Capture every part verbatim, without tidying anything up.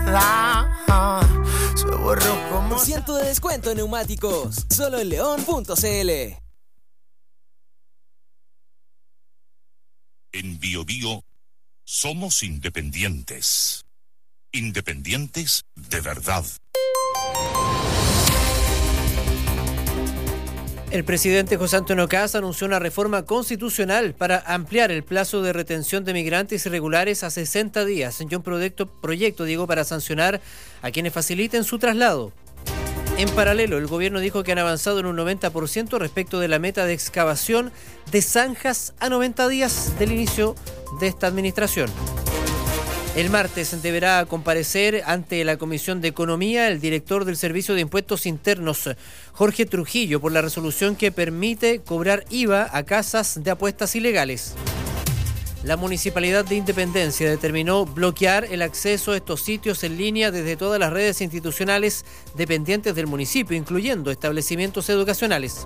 Se borró como... Por ciento de descuento en neumáticos. Solo en león punto c l. En Bio Bio somos independientes. Independientes de verdad. El presidente José Antonio Kast anunció una reforma constitucional para ampliar el plazo de retención de migrantes irregulares a sesenta días y un proyecto, proyecto digo, para sancionar a quienes faciliten su traslado. En paralelo, el gobierno dijo que han avanzado en un noventa por ciento respecto de la meta de excavación de zanjas a noventa días del inicio de esta administración. El martes deberá comparecer ante la Comisión de Economía el director del Servicio de Impuestos Internos, Jorge Trujillo, por la resolución que permite cobrar I V A a casas de apuestas ilegales. La Municipalidad de Independencia determinó bloquear el acceso a estos sitios en línea desde todas las redes institucionales dependientes del municipio, incluyendo establecimientos educacionales.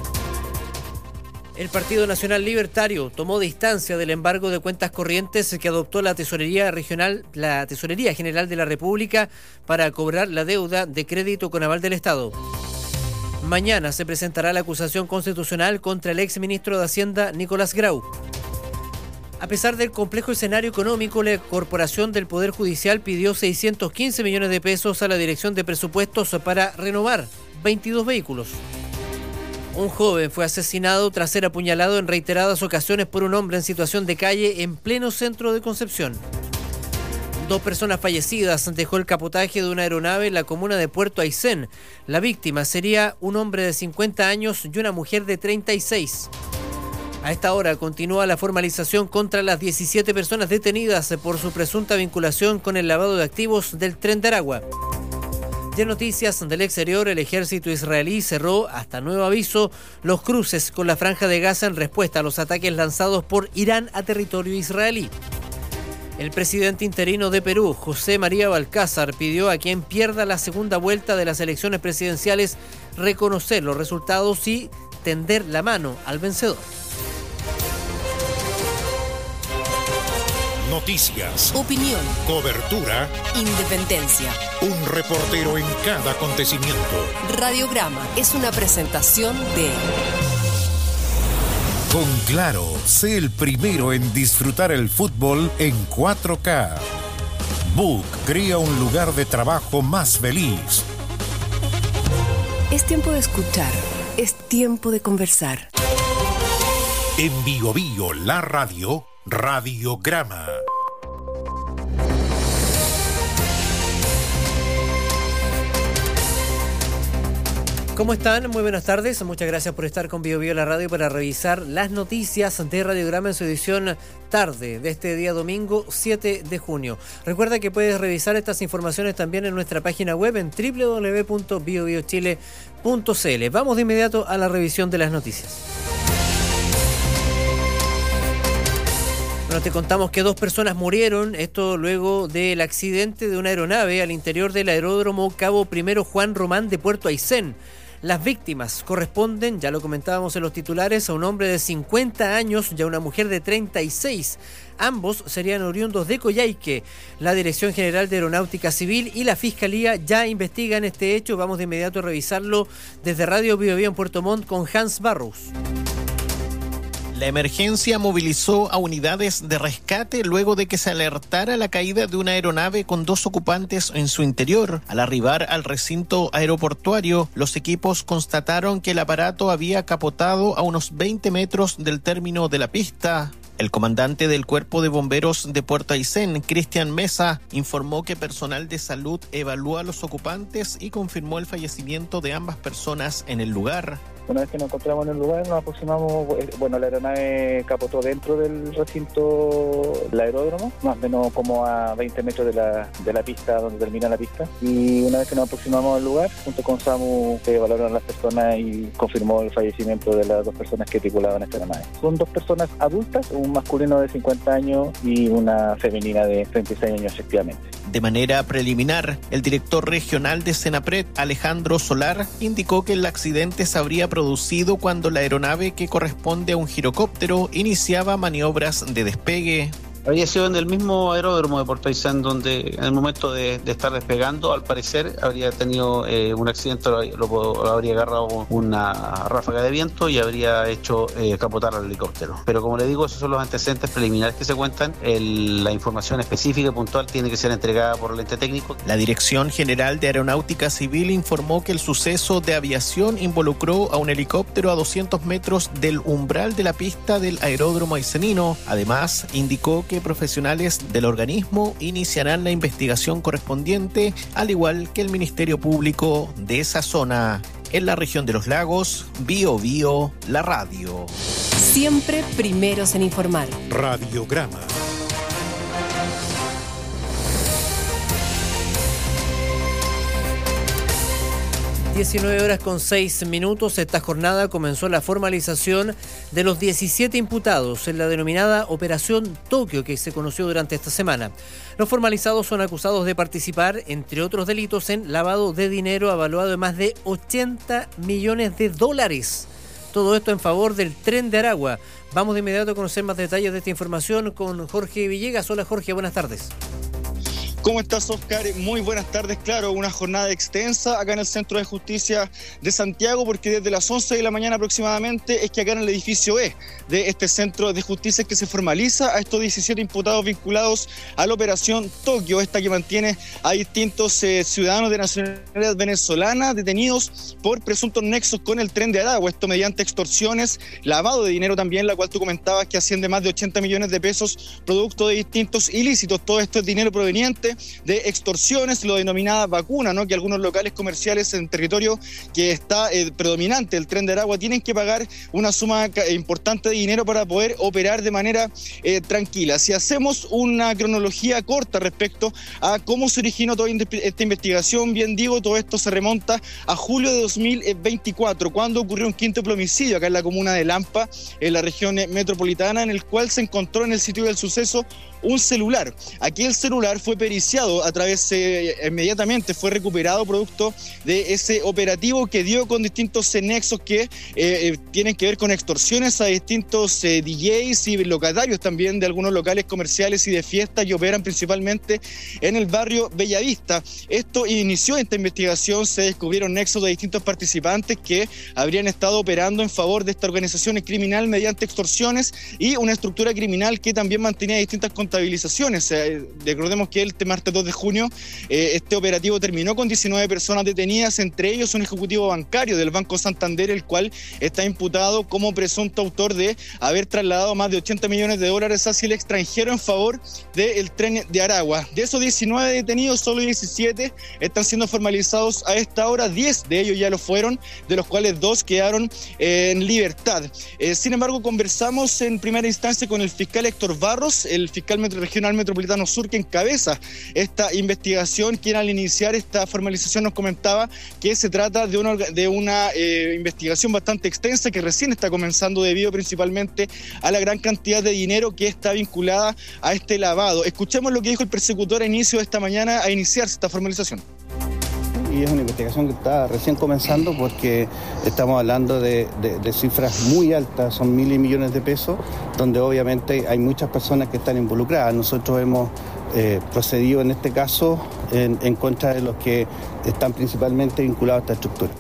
El Partido Nacional Libertario tomó distancia del embargo de cuentas corrientes que adoptó la Tesorería Regional, la Tesorería General de la República para cobrar la deuda de crédito con aval del Estado. Mañana se presentará la acusación constitucional contra el exministro de Hacienda, Nicolás Grau. A pesar del complejo escenario económico, la Corporación del Poder Judicial pidió seiscientos quince millones de pesos a la Dirección de Presupuestos para renovar veintidós vehículos. Un joven fue asesinado tras ser apuñalado en reiteradas ocasiones por un hombre en situación de calle en pleno centro de Concepción. Dos personas fallecidas dejó el capotaje de una aeronave en la comuna de Puerto Aysén. La víctima sería un hombre de cincuenta años y una mujer de treinta y seis. A esta hora continúa la formalización contra las diecisiete personas detenidas por su presunta vinculación con el lavado de activos del Tren de Aragua. Y en noticias del exterior, el ejército israelí cerró, hasta nuevo aviso, los cruces con la Franja de Gaza en respuesta a los ataques lanzados por Irán a territorio israelí. El presidente interino de Perú, José María Balcázar, pidió a quien pierda la segunda vuelta de las elecciones presidenciales reconocer los resultados y tender la mano al vencedor. Noticias, opinión, cobertura, independencia. Un reportero en cada acontecimiento. Radiograma es una presentación de... Con Claro, sé el primero en disfrutar el fútbol en cuatro K. Book crea un lugar de trabajo más feliz. Es tiempo de escuchar, es tiempo de conversar. En Bio Bio, la radio, Radiograma. ¿Cómo están? Muy buenas tardes. Muchas gracias por estar con Bio Bio la radio para revisar las noticias de Radiograma en su edición tarde de este día domingo siete de junio. Recuerda que puedes revisar estas informaciones también en nuestra página web en doble u doble u doble u punto bio bio chile punto c l. Vamos de inmediato a la revisión de las noticias. Bueno, te contamos que dos personas murieron, esto luego del accidente de una aeronave al interior del aeródromo Cabo Primero Juan Román de Puerto Aysén. Las víctimas corresponden, ya lo comentábamos en los titulares, a un hombre de cincuenta años y a una mujer de treinta y seis. Ambos serían oriundos de Coyhaique. La Dirección General de Aeronáutica Civil y la Fiscalía ya investigan este hecho. Vamos de inmediato a revisarlo desde Radio Bio Bio en Puerto Montt con Hans Barros. La emergencia movilizó a unidades de rescate luego de que se alertara la caída de una aeronave con dos ocupantes en su interior. Al arribar al recinto aeroportuario, los equipos constataron que el aparato había capotado a unos veinte metros del término de la pista. El comandante del Cuerpo de Bomberos de Puerto Aysén, Cristian Mesa, informó que personal de salud evaluó a los ocupantes y confirmó el fallecimiento de ambas personas en el lugar. Una vez que nos encontramos en el lugar, nos aproximamos, bueno, la aeronave capotó dentro del recinto del aeródromo, más o menos como a veinte metros de la, de la pista, donde termina la pista. Y una vez que nos aproximamos al lugar, junto con SAMU, se evaluaron a las personas y confirmó el fallecimiento de las dos personas que tripulaban esta aeronave. Son dos personas adultas, un masculino de cincuenta años y una femenina de treinta y seis años, efectivamente. De manera preliminar, el director regional de Senapred, Alejandro Solar, indicó que el accidente se habría producido cuando la aeronave, que corresponde a un girocóptero, iniciaba maniobras de despegue. Habría sido en el mismo aeródromo de Puerto Aysén, donde en el momento de, de estar despegando, al parecer, habría tenido eh, un accidente, lo, lo, lo habría agarrado una ráfaga de viento y habría hecho eh, capotar al helicóptero. Pero como le digo, esos son los antecedentes preliminares que se cuentan. El, la información específica y puntual tiene que ser entregada por el ente técnico. La Dirección General de Aeronáutica Civil informó que el suceso de aviación involucró a un helicóptero a doscientos metros del umbral de la pista del aeródromo aysenino. Además, indicó que profesionales del organismo iniciarán la investigación correspondiente, al igual que el Ministerio Público de esa zona. En la región de los lagos, Bio Bio, la radio. Siempre primeros en informar. Radiograma. diecinueve horas con seis minutos. Esta jornada comenzó la formalización de los diecisiete imputados en la denominada Operación Tokio, que se conoció durante esta semana. Los formalizados son acusados de participar, entre otros delitos, en lavado de dinero avaluado en más de ochenta millones de dólares. Todo esto en favor del Tren de Aragua. Vamos de inmediato a conocer más detalles de esta información con Jorge Villegas. Hola Jorge, buenas tardes. ¿Cómo estás, Oscar? Muy buenas tardes. Claro, una jornada extensa acá en el Centro de Justicia de Santiago, porque desde las once de la mañana aproximadamente es que acá en el edificio E de este Centro de Justicia es que se formaliza a estos diecisiete imputados vinculados a la Operación Tokio, esta que mantiene a distintos eh, ciudadanos de nacionalidad venezolana detenidos por presuntos nexos con el Tren de Aragua, esto mediante extorsiones, lavado de dinero también, la cual tú comentabas que asciende más de ochenta millones de pesos producto de distintos ilícitos. Todo esto es dinero proveniente de extorsiones, lo denominada vacuna, ¿no? Que algunos locales comerciales en territorio que está eh, predominante el Tren de Aragua tienen que pagar una suma importante de dinero para poder operar de manera eh, tranquila. Si hacemos una cronología corta respecto a cómo se originó toda esta investigación, bien digo, todo esto se remonta a julio de dos mil veinticuatro, cuando ocurrió un quíntuple homicidio acá en la comuna de Lampa, en la región metropolitana, en el cual se encontró en el sitio del suceso un celular. Aquí el celular fue periciado a través, eh, inmediatamente fue recuperado producto de ese operativo que dio con distintos eh, nexos que eh, eh, tienen que ver con extorsiones a distintos eh, D Js y locatarios también de algunos locales comerciales y de fiestas que operan principalmente en el barrio Bellavista. Esto inició esta investigación, se descubrieron nexos de distintos participantes que habrían estado operando en favor de esta organización criminal mediante extorsiones y una estructura criminal que también mantenía distintas contabilizaciones. Eh, recordemos que el martes dos de junio eh, este operativo terminó con diecinueve personas detenidas, entre ellos un ejecutivo bancario del Banco Santander, el cual está imputado como presunto autor de haber trasladado más de ochenta millones de dólares hacia el extranjero en favor del Tren de Aragua. De esos diecinueve detenidos, solo diecisiete están siendo formalizados a esta hora, diez de ellos ya lo fueron, de los cuales dos quedaron eh, en libertad. Eh, sin embargo, conversamos en primera instancia con el fiscal Héctor Barros, el fiscal metro, regional metropolitano sur que encabeza esta investigación, quien al iniciar esta formalización nos comentaba que se trata de una, de una eh, investigación bastante extensa que recién está comenzando debido principalmente a la gran cantidad de dinero que está vinculada a este lavado. Escuchemos lo que dijo el persecutor a inicio de esta mañana a iniciarse esta formalización. Y es una investigación que está recién comenzando porque estamos hablando de, de, de cifras muy altas, son miles y millones de pesos, donde obviamente hay muchas personas que están involucradas. Nosotros hemos eh, procedido en este caso en, en contra de los que están principalmente vinculados a esta estructura.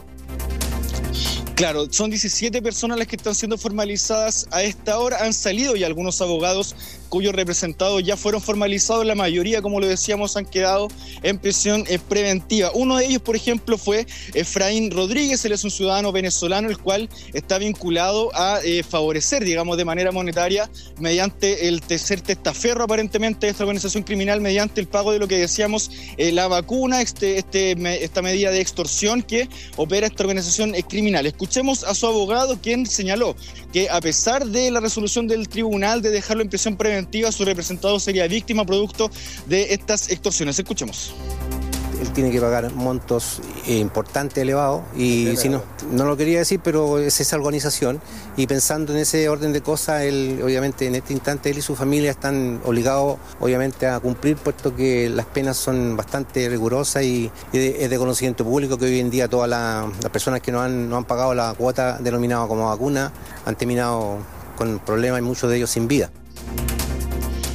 Claro, son diecisiete personas las que están siendo formalizadas a esta hora. Han salido ya algunos abogados cuyos representados ya fueron formalizados. La mayoría, como lo decíamos, han quedado en prisión eh, preventiva. Uno de ellos, por ejemplo, fue Efraín Rodríguez. Él es un ciudadano venezolano, el cual está vinculado a eh, favorecer, digamos, de manera monetaria, mediante el tercer testaferro, aparentemente, de esta organización criminal, mediante el pago de lo que decíamos, eh, la vacuna, este, este, me, esta medida de extorsión que opera esta organización eh, criminal. Escuchemos a su abogado, quien señaló que a pesar de la resolución del tribunal de dejarlo en prisión preventiva, su representado sería víctima producto de estas extorsiones. Escuchemos. Él tiene que pagar montos importantes, elevados, y si no, no lo quería decir, pero es esa organización, y pensando en ese orden de cosas, él, obviamente, en este instante, él y su familia están obligados, obviamente, a cumplir, puesto que las penas son bastante rigurosas y, y de, es de conocimiento público que hoy en día todas la, las personas que no han, no han pagado la cuota denominada como vacuna han terminado con problemas y muchos de ellos sin vida.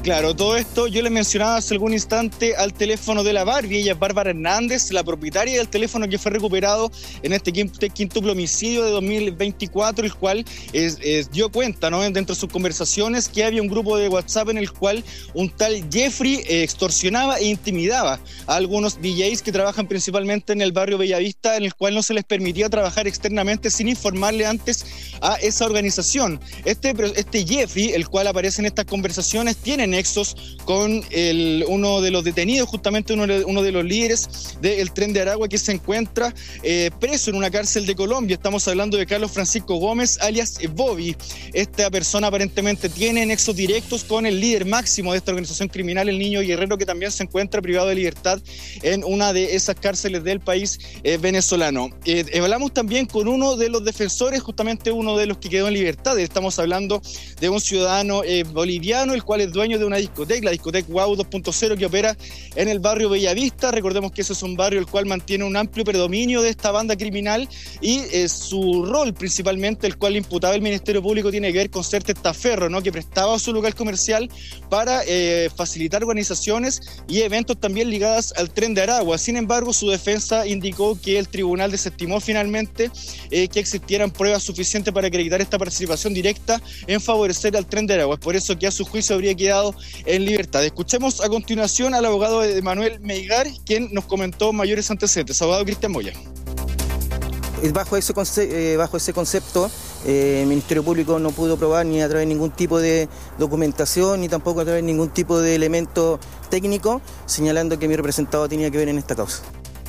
Claro, todo esto yo le mencionaba hace algún instante al teléfono de la Barbie. Ella es Bárbara Hernández, la propietaria del teléfono que fue recuperado en este quíntuple homicidio de dos mil veinticuatro, el cual es, es, dio cuenta, ¿no?, dentro de sus conversaciones, que había un grupo de WhatsApp en el cual un tal Jeffrey eh, extorsionaba e intimidaba a algunos D Js que trabajan principalmente en el barrio Bellavista, en el cual no se les permitía trabajar externamente sin informarle antes a esa organización. Este, este Jeffrey, el cual aparece en estas conversaciones, tiene nexos con el, uno de los detenidos, justamente uno de, uno de los líderes del Tren de Aragua, que se encuentra eh, preso en una cárcel de Colombia. Estamos hablando de Carlos Francisco Gómez, alias Bobby. Esta persona aparentemente tiene nexos directos con el líder máximo de esta organización criminal, el Niño Guerrero, que también se encuentra privado de libertad en una de esas cárceles del país eh, venezolano. Eh, hablamos también con uno de los defensores, justamente uno de los que quedó en libertad. Estamos hablando de un ciudadano eh, boliviano, el cual es dueño de una discoteca, la discoteca Wow dos punto cero, que opera en el barrio Bellavista. Recordemos que ese es un barrio el cual mantiene un amplio predominio de esta banda criminal, y eh, su rol principalmente, el cual imputaba el Ministerio Público, tiene que ver con ser testaferro, ¿no?, que prestaba su local comercial para eh, facilitar organizaciones y eventos también ligadas al Tren de Aragua. Sin embargo, su defensa indicó que el tribunal desestimó finalmente eh, que existieran pruebas suficientes para acreditar esta participación directa en favorecer al Tren de Aragua. Es por eso que a su juicio habría quedado en libertad. Escuchemos a continuación al abogado de Manuel Meigar, quien nos comentó mayores antecedentes. Abogado Cristian Moya. Bajo ese, conce- eh, bajo ese concepto, eh, el Ministerio Público no pudo probar ni a través de ningún tipo de documentación, ni tampoco a través de ningún tipo de elemento técnico, señalando que mi representado tenía que ver en esta causa.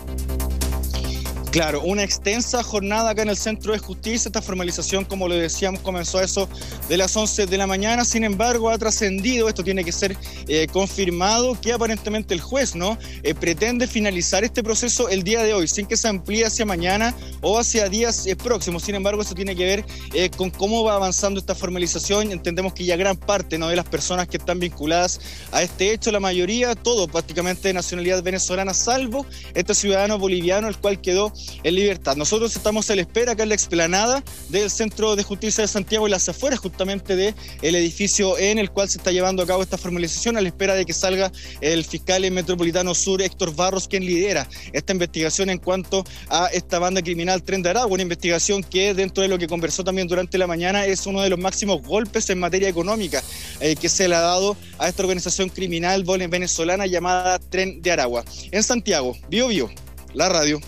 Claro, una extensa jornada acá en el Centro de Justicia. Esta formalización, como lo decíamos, comenzó a eso de las once de la mañana. Sin embargo, ha trascendido, esto tiene que ser eh, confirmado, que aparentemente el juez, ¿no?, eh, pretende finalizar este proceso el día de hoy, sin que se amplíe hacia mañana o hacia días eh, próximos. Sin embargo, eso tiene que ver eh, con cómo va avanzando esta formalización. Entendemos que ya gran parte, ¿no?, de las personas que están vinculadas a este hecho, la mayoría, todo prácticamente de nacionalidad venezolana, salvo este ciudadano boliviano, el cual quedó en libertad. Nosotros estamos a la espera acá en la explanada del Centro de Justicia de Santiago, en las afueras justamente del edificio en el cual se está llevando a cabo esta formalización, a la espera de que salga el fiscal metropolitano sur, Héctor Barros, quien lidera esta investigación en cuanto a esta banda criminal Tren de Aragua, una investigación que, dentro de lo que conversó también durante la mañana, es uno de los máximos golpes en materia económica eh, que se le ha dado a esta organización criminal venezolana llamada Tren de Aragua. En Santiago, Bio Bio, la radio.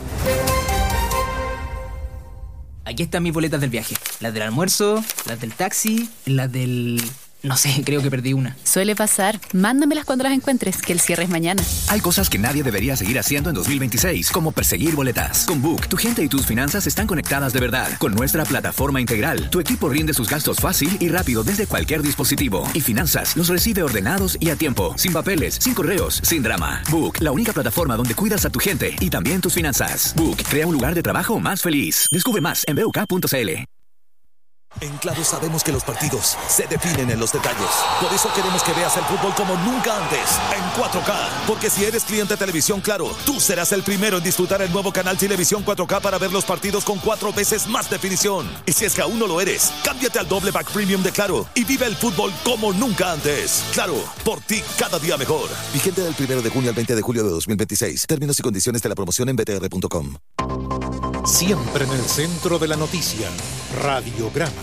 Aquí están mis boletas del viaje. Las del almuerzo, las del taxi, las del... No sé, creo que perdí una. Suele pasar. Mándamelas cuando las encuentres, que el cierre es mañana. Hay cosas que nadie debería seguir haciendo en dos mil veintiséis, como perseguir boletas. Con Book, tu gente y tus finanzas están conectadas de verdad. Con nuestra plataforma integral, tu equipo rinde sus gastos fácil y rápido desde cualquier dispositivo. Y finanzas los recibe ordenados y a tiempo. Sin papeles, sin correos, sin drama. Book, la única plataforma donde cuidas a tu gente y también tus finanzas. Book, crea un lugar de trabajo más feliz. Descubre más en b u k punto c l. En Claro sabemos que los partidos se definen en los detalles. Por eso queremos que veas el fútbol como nunca antes, en cuatro K. Porque si eres cliente de Televisión Claro, tú serás el primero en disfrutar el nuevo canal Televisión cuatro K para ver los partidos con cuatro veces más definición. Y si es que aún no lo eres, cámbiate al doble pack premium de Claro y vive el fútbol como nunca antes. Claro, por ti cada día mejor. Vigente del primero de junio al veinte de julio de dos mil veintiséis. Términos y condiciones de la promoción en b t r punto com. Siempre en el centro de la noticia, Radiograma.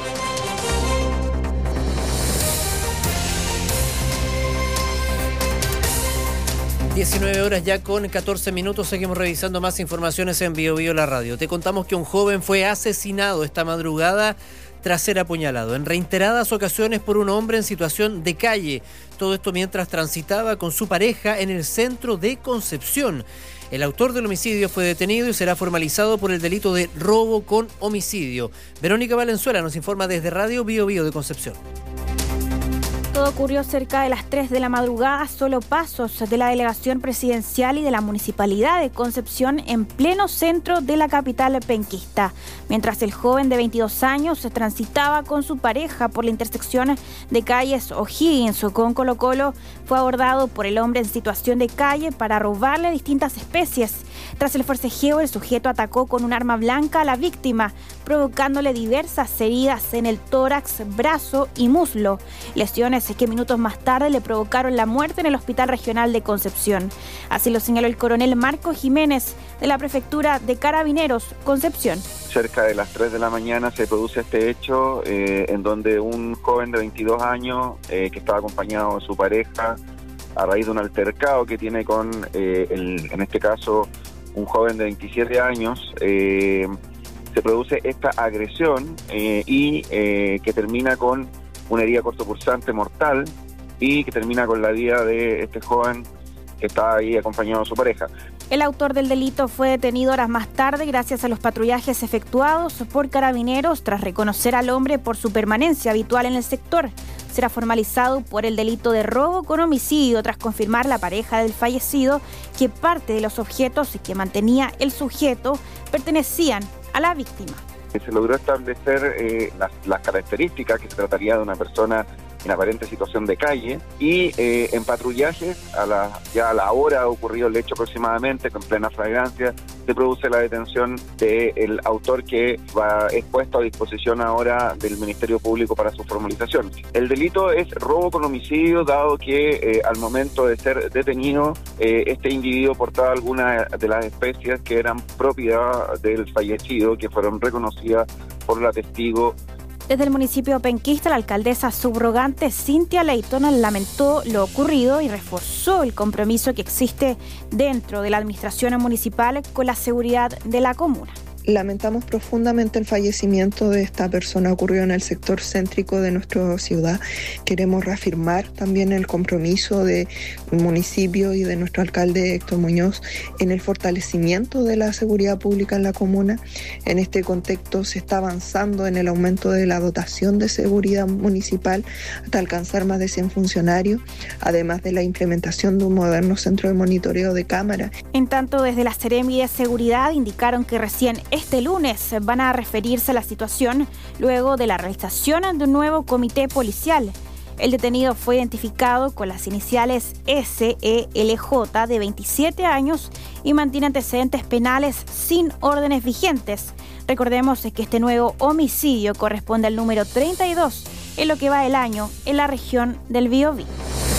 diecinueve horas ya con catorce minutos, seguimos revisando más informaciones en Bio Bio la radio. Te contamos que un joven fue asesinado esta madrugada tras ser apuñalado en reiteradas ocasiones por un hombre en situación de calle. Todo esto mientras transitaba con su pareja en el centro de Concepción. El autor del homicidio fue detenido y será formalizado por el delito de robo con homicidio. Verónica Valenzuela nos informa desde Radio Bio Bio de Concepción. Todo ocurrió cerca de las tres de la madrugada, solo pasos de la delegación presidencial y de la Municipalidad de Concepción en pleno centro de la capital penquista. Mientras el joven de veintidós años transitaba con su pareja por la intersección de calles O'Higgins con Colo Colo, fue abordado por el hombre en situación de calle para robarle distintas especies. Tras el forcejeo, el sujeto atacó con un arma blanca a la víctima, provocándole diversas heridas en el tórax, brazo y muslo. Lesiones lesiones que minutos más tarde le provocaron la muerte en el Hospital Regional de Concepción. Así lo señaló el coronel Marco Jiménez de la Prefectura de Carabineros, Concepción. Cerca de las tres de la mañana se produce este hecho eh, en donde un joven de veintidós años eh, que estaba acompañado de su pareja a raíz de un altercado que tiene con, eh, el, en este caso, un joven de veintisiete años, eh, se produce esta agresión eh, y eh, que termina con una herida cortopulsante mortal y que termina con la vida de este joven que estaba ahí acompañado de su pareja. El autor del delito fue detenido horas más tarde gracias a los patrullajes efectuados por Carabineros tras reconocer al hombre por su permanencia habitual en el sector. Será formalizado por el delito de robo con homicidio tras confirmar la pareja del fallecido que parte de los objetos que mantenía el sujeto pertenecían a la víctima. Se logró establecer eh, las, las características, que se trataría de una persona en aparente situación de calle, y eh, en patrullajes, a la, ya a la hora ocurrido el hecho aproximadamente, con plena flagrancia, se produce la detención del autor que va expuesto a disposición ahora del Ministerio Público para su formalización. El delito es robo con homicidio, dado que eh, al momento de ser detenido, eh, este individuo portaba algunas de las especies que eran propiedad del fallecido, que fueron reconocidas por la testigo. Desde el municipio penquista, la alcaldesa subrogante Cintia Leighton lamentó lo ocurrido y reforzó el compromiso que existe dentro de la administración municipal con la seguridad de la comuna. Lamentamos profundamente el fallecimiento de esta persona, ocurrió en el sector céntrico de nuestra ciudad. Queremos reafirmar también el compromiso del municipio y de nuestro alcalde Héctor Muñoz en el fortalecimiento de la seguridad pública en la comuna. En este contexto se está avanzando en el aumento de la dotación de seguridad municipal hasta alcanzar más de cien funcionarios, además de la implementación de un moderno centro de monitoreo de cámaras. En tanto, desde la Seremi de Seguridad indicaron que recién este lunes van a referirse a la situación luego de la realización de un nuevo comité policial. El detenido fue identificado con las iniciales S E L J de veintisiete años y mantiene antecedentes penales sin órdenes vigentes. Recordemos que este nuevo homicidio corresponde al número treinta y dos en lo que va el año en la región del Biobío.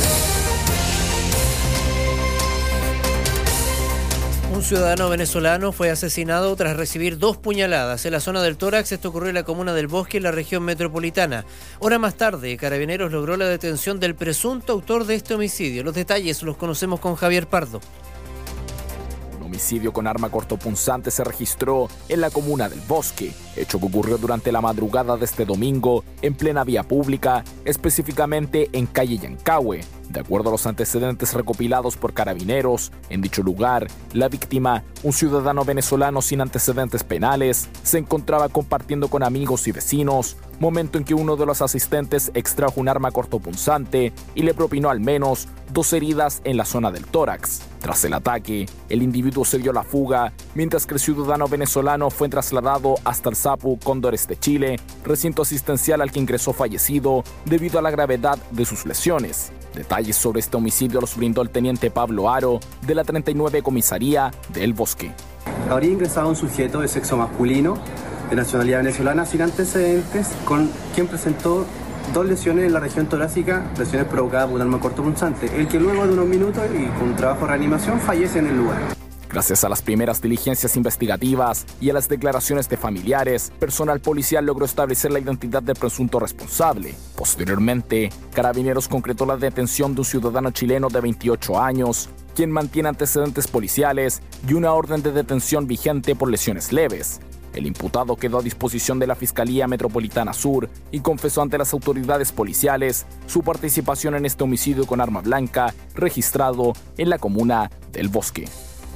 Un ciudadano venezolano fue asesinado tras recibir dos puñaladas en la zona del tórax. Esto ocurrió en la comuna del Bosque, en la región metropolitana. Hora más tarde, Carabineros logró la detención del presunto autor de este homicidio. Los detalles los conocemos con Javier Pardo. Un homicidio con arma cortopunzante se registró en la comuna del Bosque, hecho que ocurrió durante la madrugada de este domingo en plena vía pública, específicamente en calle Yancahue. De acuerdo a los antecedentes recopilados por Carabineros, en dicho lugar, la víctima, un ciudadano venezolano sin antecedentes penales, se encontraba compartiendo con amigos y vecinos, momento en que uno de los asistentes extrajo un arma cortopunzante y le propinó al menos dos heridas en la zona del tórax. Tras el ataque, el individuo se dio la fuga, mientras que el ciudadano venezolano fue trasladado hasta el SAPU Cóndores de Chile, recinto asistencial al que ingresó fallecido debido a la gravedad de sus lesiones. Detalles sobre este homicidio los brindó el teniente Pablo Aro, de la treinta y nueve Comisaría de El Bosque. Habría ingresado un sujeto de sexo masculino, de nacionalidad venezolana, sin antecedentes, con quien presentó dos lesiones en la región torácica, lesiones provocadas por un arma cortopunzante, el que luego de unos minutos y con trabajo de reanimación fallece en el lugar. Gracias a las primeras diligencias investigativas y a las declaraciones de familiares, personal policial logró establecer la identidad del presunto responsable. Posteriormente, Carabineros concretó la detención de un ciudadano chileno de veintiocho años, quien mantiene antecedentes policiales y una orden de detención vigente por lesiones leves. El imputado quedó a disposición de la Fiscalía Metropolitana Sur y confesó ante las autoridades policiales su participación en este homicidio con arma blanca registrado en la comuna del Bosque.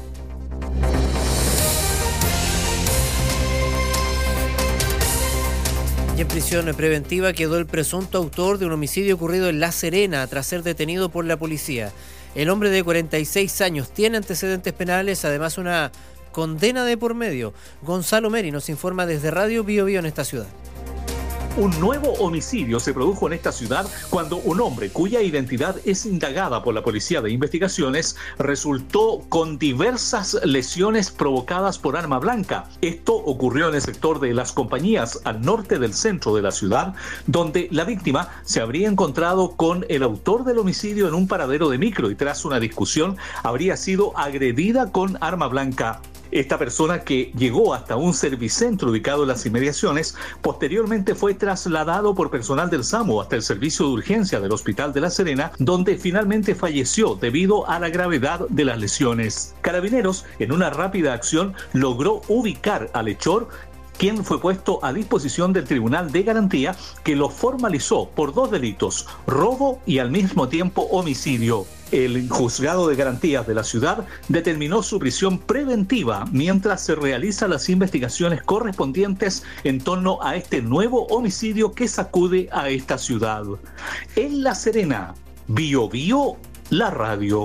Y en prisión preventiva quedó el presunto autor de un homicidio ocurrido en La Serena tras ser detenido por la policía. El hombre de cuarenta y seis años tiene antecedentes penales, además una condena de por medio. Gonzalo Meri nos informa desde Radio Biobío en esta ciudad. Un nuevo homicidio se produjo en esta ciudad cuando un hombre cuya identidad es indagada por la Policía de Investigaciones resultó con diversas lesiones provocadas por arma blanca. Esto ocurrió en el sector de Las Compañías, al norte del centro de la ciudad, donde la víctima se habría encontrado con el autor del homicidio en un paradero de micro y tras una discusión habría sido agredida con arma blanca. Esta persona, que llegó hasta un servicentro ubicado en las inmediaciones, posteriormente fue trasladado por personal del SAMU hasta el servicio de urgencia del Hospital de La Serena, donde finalmente falleció debido a la gravedad de las lesiones. Carabineros, en una rápida acción, logró ubicar al hechor, quien fue puesto a disposición del Tribunal de Garantía, que lo formalizó por dos delitos: robo y al mismo tiempo homicidio. El Juzgado de Garantías de la ciudad determinó su prisión preventiva mientras se realizan las investigaciones correspondientes en torno a este nuevo homicidio que sacude a esta ciudad. En La Serena, Bio Bio, la radio.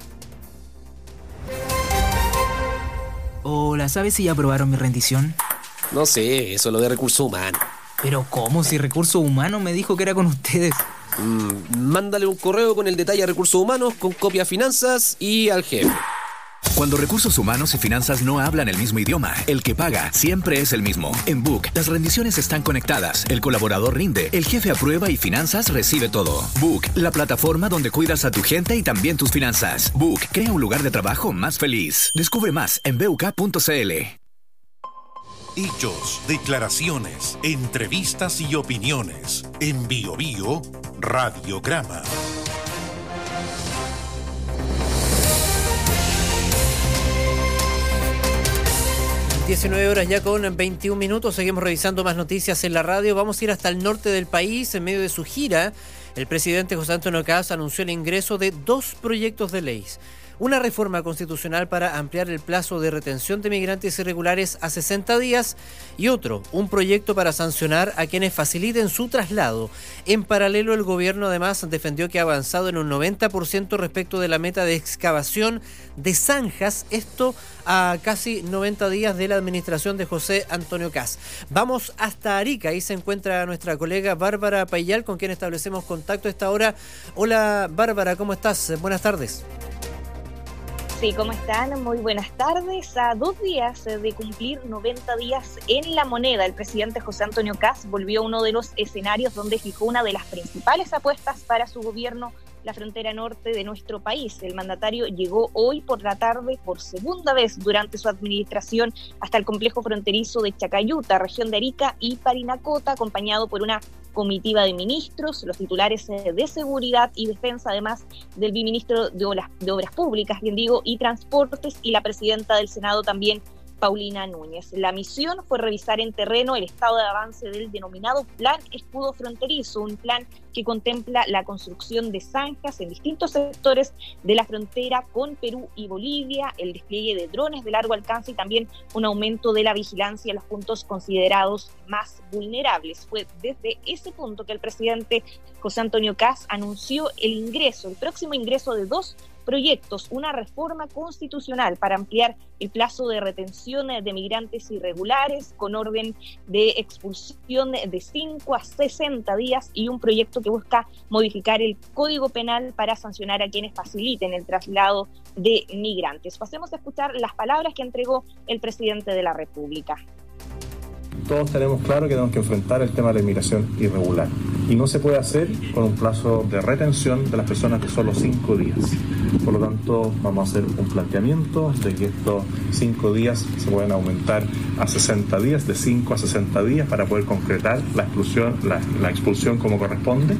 Hola, ¿sabes si ya aprobaron mi rendición? No sé, eso es lo de recursos humanos. Pero ¿cómo? Si recursos humanos me dijo que era con ustedes. Mm, mándale un correo con el detalle a recursos humanos, con copia a finanzas y al jefe. Cuando recursos humanos y finanzas no hablan el mismo idioma, el que paga siempre es el mismo. En Book, las rendiciones están conectadas, el colaborador rinde, el jefe aprueba y finanzas recibe todo. Book, la plataforma donde cuidas a tu gente y también tus finanzas. Book, crea un lugar de trabajo más feliz. Descubre más en b u k punto c l. Hechos, declaraciones, entrevistas y opiniones. En Bio Bio, Radiograma. diecinueve horas ya con veintiún minutos. Seguimos revisando más noticias en la radio. Vamos a ir hasta el norte del país. En medio de su gira, el presidente José Antonio Kast anunció el ingreso de dos proyectos de ley. Una reforma constitucional para ampliar el plazo de retención de migrantes irregulares a sesenta días y otro, un proyecto para sancionar a quienes faciliten su traslado. En paralelo, el gobierno además defendió que ha avanzado en un noventa por ciento respecto de la meta de excavación de zanjas, esto a casi noventa días de la administración de José Antonio Kast. Vamos hasta Arica, ahí se encuentra nuestra colega Bárbara Payal, con quien establecemos contacto a esta hora. Hola Bárbara, ¿cómo estás? Buenas tardes. Sí, ¿cómo están? Muy buenas tardes. A dos días de cumplir noventa días en La Moneda, el presidente José Antonio Kast volvió a uno de los escenarios donde fijó una de las principales apuestas para su gobierno, la frontera norte de nuestro país. El mandatario llegó hoy por la tarde por segunda vez durante su administración hasta el complejo fronterizo de Chacayuta, región de Arica y Parinacota, acompañado por una comitiva de ministros, los titulares de Seguridad y Defensa, además del viceministro de Obras, de Obras Públicas, bien digo, y Transportes, y la presidenta del Senado también, Paulina Núñez. La misión fue revisar en terreno el estado de avance del denominado Plan Escudo Fronterizo, un plan que contempla la construcción de zanjas en distintos sectores de la frontera con Perú y Bolivia, el despliegue de drones de largo alcance y también un aumento de la vigilancia en los puntos considerados más vulnerables. Fue desde ese punto que el presidente José Antonio Kast anunció el ingreso, el próximo ingreso de dos proyectos, una reforma constitucional para ampliar el plazo de retención de migrantes irregulares con orden de expulsión de cinco a sesenta días y un proyecto que busca modificar el Código Penal para sancionar a quienes faciliten el traslado de migrantes. Pasemos a escuchar las palabras que entregó el presidente de la República. Todos tenemos claro que tenemos que enfrentar el tema de la inmigración irregular y no se puede hacer con un plazo de retención de las personas que son los cinco días. Por lo tanto, vamos a hacer un planteamiento de que estos cinco días se pueden aumentar a sesenta días, de cinco a sesenta días, para poder concretar la expulsión, la, la expulsión como corresponde.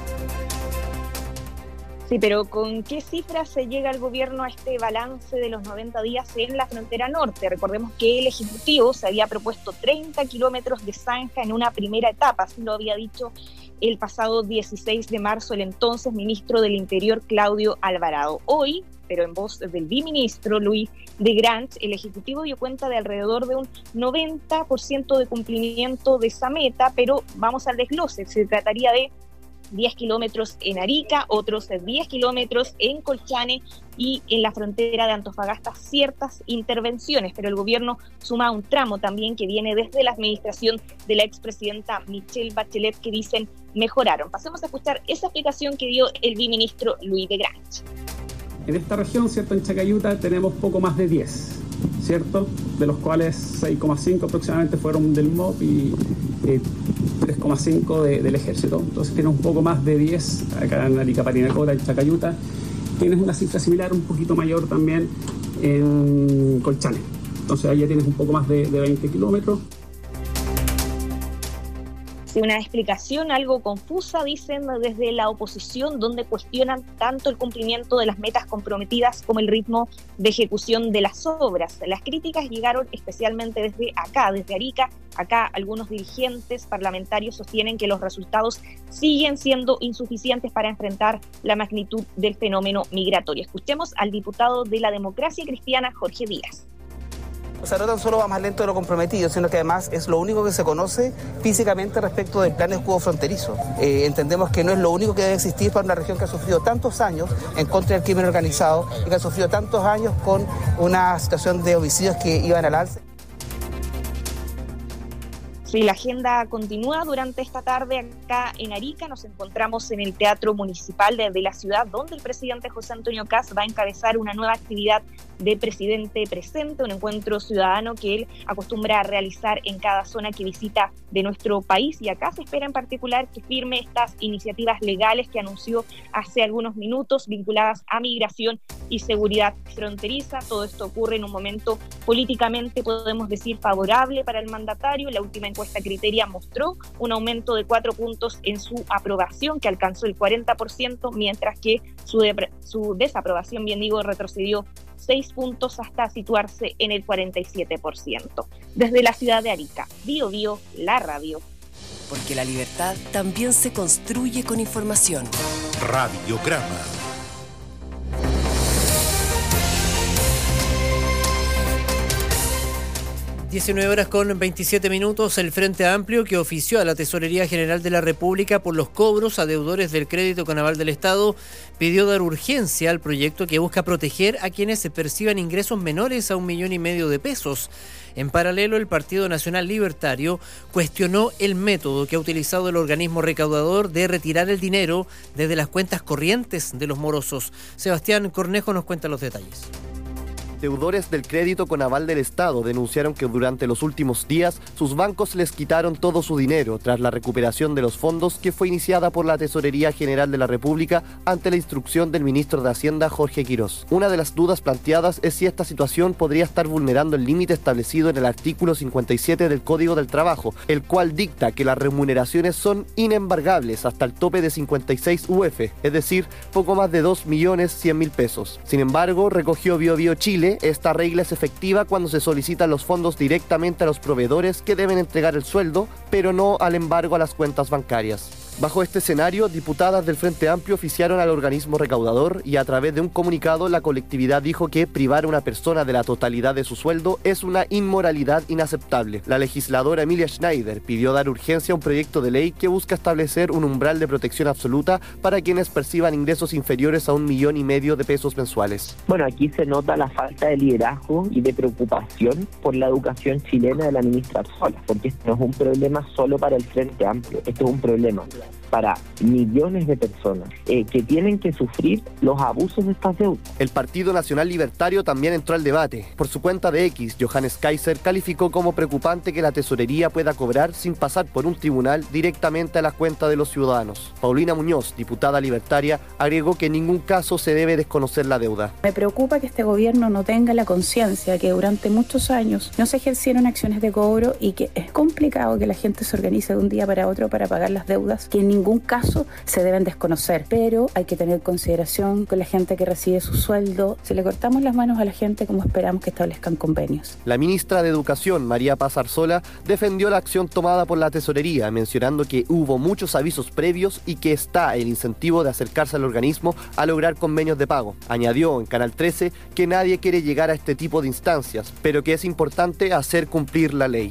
Sí, pero ¿con qué cifras se llega el gobierno a este balance de los noventa días en la frontera norte? Recordemos que el Ejecutivo se había propuesto treinta kilómetros de zanja en una primera etapa, así lo había dicho el pasado dieciséis de marzo el entonces ministro del Interior, Claudio Alvarado. Hoy, pero en voz del viceministro Luis de Grange, el Ejecutivo dio cuenta de alrededor de un noventa por ciento de cumplimiento de esa meta, pero vamos al desglose. Se trataría de diez kilómetros en Arica, otros diez kilómetros en Colchane y en la frontera de Antofagasta ciertas intervenciones, pero el gobierno suma un tramo también que viene desde la administración de la expresidenta Michelle Bachelet, que dicen mejoraron. Pasemos a escuchar esa explicación que dio el viceministro Luis de Grange. En esta región, ¿cierto? En Chacayuta tenemos poco más de diez, ¿cierto? De los cuales seis coma cinco aproximadamente fueron del M O P y eh, tres coma cinco de, del Ejército. Entonces tienes un poco más de diez acá en Arica, Parinacota, en Chacayuta. Tienes una cifra similar, un poquito mayor también en Colchane. Entonces ahí ya tienes un poco más de, de veinte kilómetros. Sí, una explicación algo confusa, dicen desde la oposición, donde cuestionan tanto el cumplimiento de las metas comprometidas como el ritmo de ejecución de las obras. Las críticas llegaron especialmente desde acá, desde Arica. Acá algunos dirigentes parlamentarios sostienen que los resultados siguen siendo insuficientes para enfrentar la magnitud del fenómeno migratorio. Escuchemos al diputado de la Democracia Cristiana, Jorge Díaz. O sea, no tan solo va más lento de lo comprometido, sino que además es lo único que se conoce físicamente respecto del plan de escudo fronterizo. Eh, entendemos que no es lo único que debe existir para una región que ha sufrido tantos años en contra del crimen organizado y que ha sufrido tantos años con una situación de homicidios que iban al alza. Sí, la agenda continúa durante esta tarde acá en Arica. Nos encontramos en el Teatro Municipal de, de la ciudad, donde el presidente José Antonio Kast va a encabezar una nueva actividad de Presidente Presente, un encuentro ciudadano que él acostumbra a realizar en cada zona que visita de nuestro país. Y acá se espera en particular que firme estas iniciativas legales que anunció hace algunos minutos, vinculadas a migración y seguridad fronteriza. Todo esto ocurre en un momento políticamente, podemos decir, favorable para el mandatario. La última encuesta Criteria mostró un aumento de cuatro puntos en su aprobación, que alcanzó el cuarenta por ciento, mientras que su, de, su desaprobación, bien digo, retrocedió seis puntos hasta situarse en el cuarenta y siete por ciento. Desde la ciudad de Arica, Bio Bio, la radio. Porque la libertad también se construye con información. Radiograma. diecinueve horas con veintisiete minutos. El Frente Amplio, que ofició a la Tesorería General de la República por los cobros a deudores del crédito con aval del Estado, pidió dar urgencia al proyecto que busca proteger a quienes se perciban ingresos menores a un millón y medio de pesos. En paralelo, el Partido Nacional Libertario cuestionó el método que ha utilizado el organismo recaudador de retirar el dinero desde las cuentas corrientes de los morosos. Sebastián Cornejo nos cuenta los detalles. Deudores del crédito con aval del Estado denunciaron que durante los últimos días sus bancos les quitaron todo su dinero tras la recuperación de los fondos que fue iniciada por la Tesorería General de la República ante la instrucción del ministro de Hacienda, Jorge Quirós. Una de las dudas planteadas es si esta situación podría estar vulnerando el límite establecido en el artículo cincuenta y siete del Código del Trabajo, el cual dicta que las remuneraciones son inembargables hasta el tope de cincuenta y seis U F, es decir, poco más de dos millones cien mil pesos. Sin embargo, recogió Bio Bio Chile, esta regla es efectiva cuando se solicitan los fondos directamente a los proveedores que deben entregar el sueldo, pero no al embargo a las cuentas bancarias. Bajo este escenario, diputadas del Frente Amplio oficiaron al organismo recaudador y a través de un comunicado la colectividad dijo que privar a una persona de la totalidad de su sueldo es una inmoralidad inaceptable. La legisladora Emilia Schneider pidió dar urgencia a un proyecto de ley que busca establecer un umbral de protección absoluta para quienes perciban ingresos inferiores a un millón y medio de pesos mensuales. Bueno, aquí se nota la falta de liderazgo y de preocupación por la educación chilena de la ministra Arzola, porque esto no es un problema solo para el Frente Amplio, esto es un problema para millones de personas eh, que tienen que sufrir los abusos de estas deudas. El Partido Nacional Libertario también entró al debate. Por su cuenta de X, Johannes Kaiser calificó como preocupante que la tesorería pueda cobrar sin pasar por un tribunal directamente a la cuenta de los ciudadanos. Paulina Muñoz, diputada libertaria, agregó que en ningún caso se debe desconocer la deuda. Me preocupa que este gobierno no tenga la conciencia que durante muchos años no se ejercieron acciones de cobro y que es complicado que la gente se organice de un día para otro para pagar las deudas, que en ningún caso se deben desconocer, pero hay que tener consideración con la gente que recibe su sueldo. Si le cortamos las manos a la gente, ¿cómo esperamos que establezcan convenios? La ministra de Educación, María Paz Arzola, defendió la acción tomada por la tesorería, mencionando que hubo muchos avisos previos y que está el incentivo de acercarse al organismo a lograr convenios de pago. Añadió en Canal trece que nadie quiere llegar a este tipo de instancias, pero que es importante hacer cumplir la ley.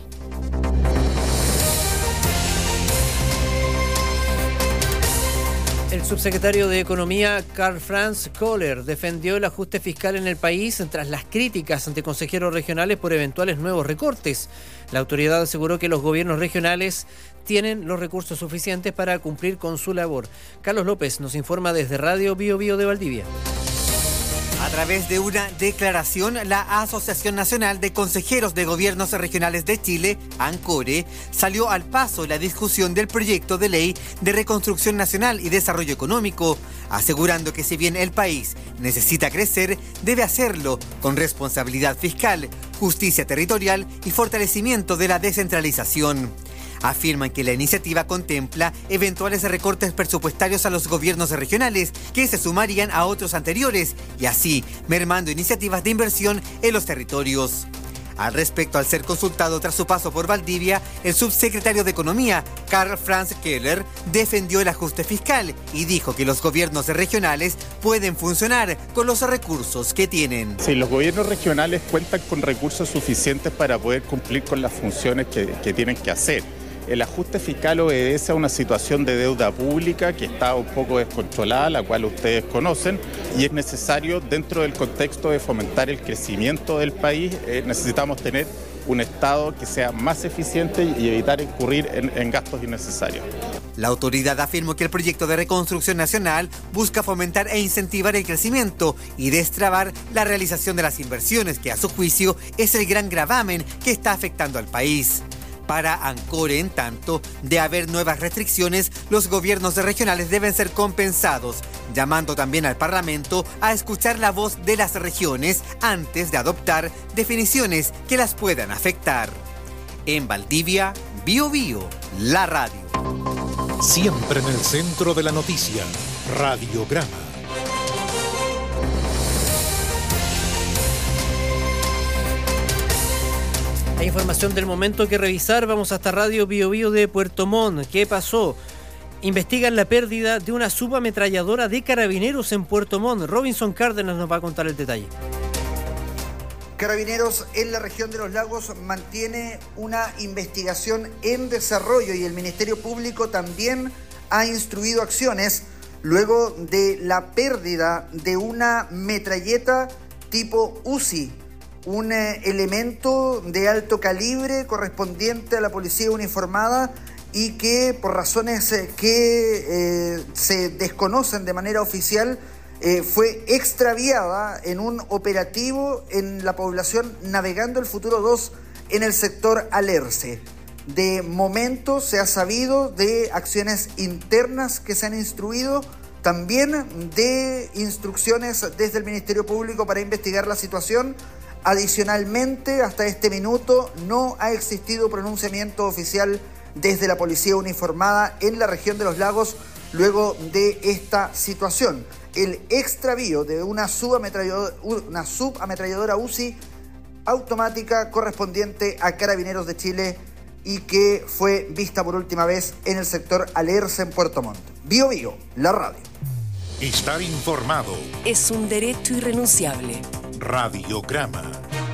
El subsecretario de Economía, Karl-Franz Kohler, defendió el ajuste fiscal en el país tras las críticas ante consejeros regionales por eventuales nuevos recortes. La autoridad aseguró que los gobiernos regionales tienen los recursos suficientes para cumplir con su labor. Carlos López nos informa desde Radio Bio Bio de Valdivia. A través de una declaración, la Asociación Nacional de Consejeros de Gobiernos Regionales de Chile, ANCORE, salió al paso la discusión del proyecto de ley de reconstrucción nacional y desarrollo económico, asegurando que si bien el país necesita crecer, debe hacerlo con responsabilidad fiscal, justicia territorial y fortalecimiento de la descentralización. Afirman que la iniciativa contempla eventuales recortes presupuestarios a los gobiernos regionales que se sumarían a otros anteriores y así mermando iniciativas de inversión en los territorios. Al respecto, al ser consultado tras su paso por Valdivia, el subsecretario de Economía, Karl-Franz Kohler, defendió el ajuste fiscal y dijo que los gobiernos regionales pueden funcionar con los recursos que tienen. Sí, los gobiernos regionales cuentan con recursos suficientes para poder cumplir con las funciones que, que tienen que hacer. El ajuste fiscal obedece a una situación de deuda pública que está un poco descontrolada, la cual ustedes conocen, y es necesario, dentro del contexto de fomentar el crecimiento del país, eh, necesitamos tener un Estado que sea más eficiente y evitar incurrir en, en gastos innecesarios. La autoridad afirmó que el proyecto de reconstrucción nacional busca fomentar e incentivar el crecimiento y destrabar la realización de las inversiones, que a su juicio es el gran gravamen que está afectando al país. Para ANCORE, en tanto, de haber nuevas restricciones, los gobiernos regionales deben ser compensados, llamando también al Parlamento a escuchar la voz de las regiones antes de adoptar definiciones que las puedan afectar. En Valdivia, Bio Bio, la radio. Siempre en el centro de la noticia, Radiograma. Hay información del momento que revisar. Vamos hasta Radio Bio Bio de Puerto Montt. ¿Qué pasó? Investigan la pérdida de una subametralladora de carabineros en Puerto Montt. Robinson Cárdenas nos va a contar el detalle. Carabineros en la región de los lagos mantiene una investigación en desarrollo y el Ministerio Público también ha instruido acciones luego de la pérdida de una metralleta tipo Uzi, un eh, elemento de alto calibre correspondiente a la policía uniformada y que por razones eh, que eh, se desconocen de manera oficial eh, fue extraviada en un operativo en la población Navegando el Futuro dos en el sector Alerce. De momento se ha sabido de acciones internas que se han instruido, también de instrucciones desde el Ministerio Público para investigar la situación. Adicionalmente, hasta este minuto no ha existido pronunciamiento oficial desde la policía uniformada en la región de los lagos luego de esta situación. El extravío de una subametralladora, una subametralladora Uzi automática correspondiente a Carabineros de Chile y que fue vista por última vez en el sector Alerce en Puerto Montt. Bio Bio, la radio. Estar informado es un derecho irrenunciable. Radiograma.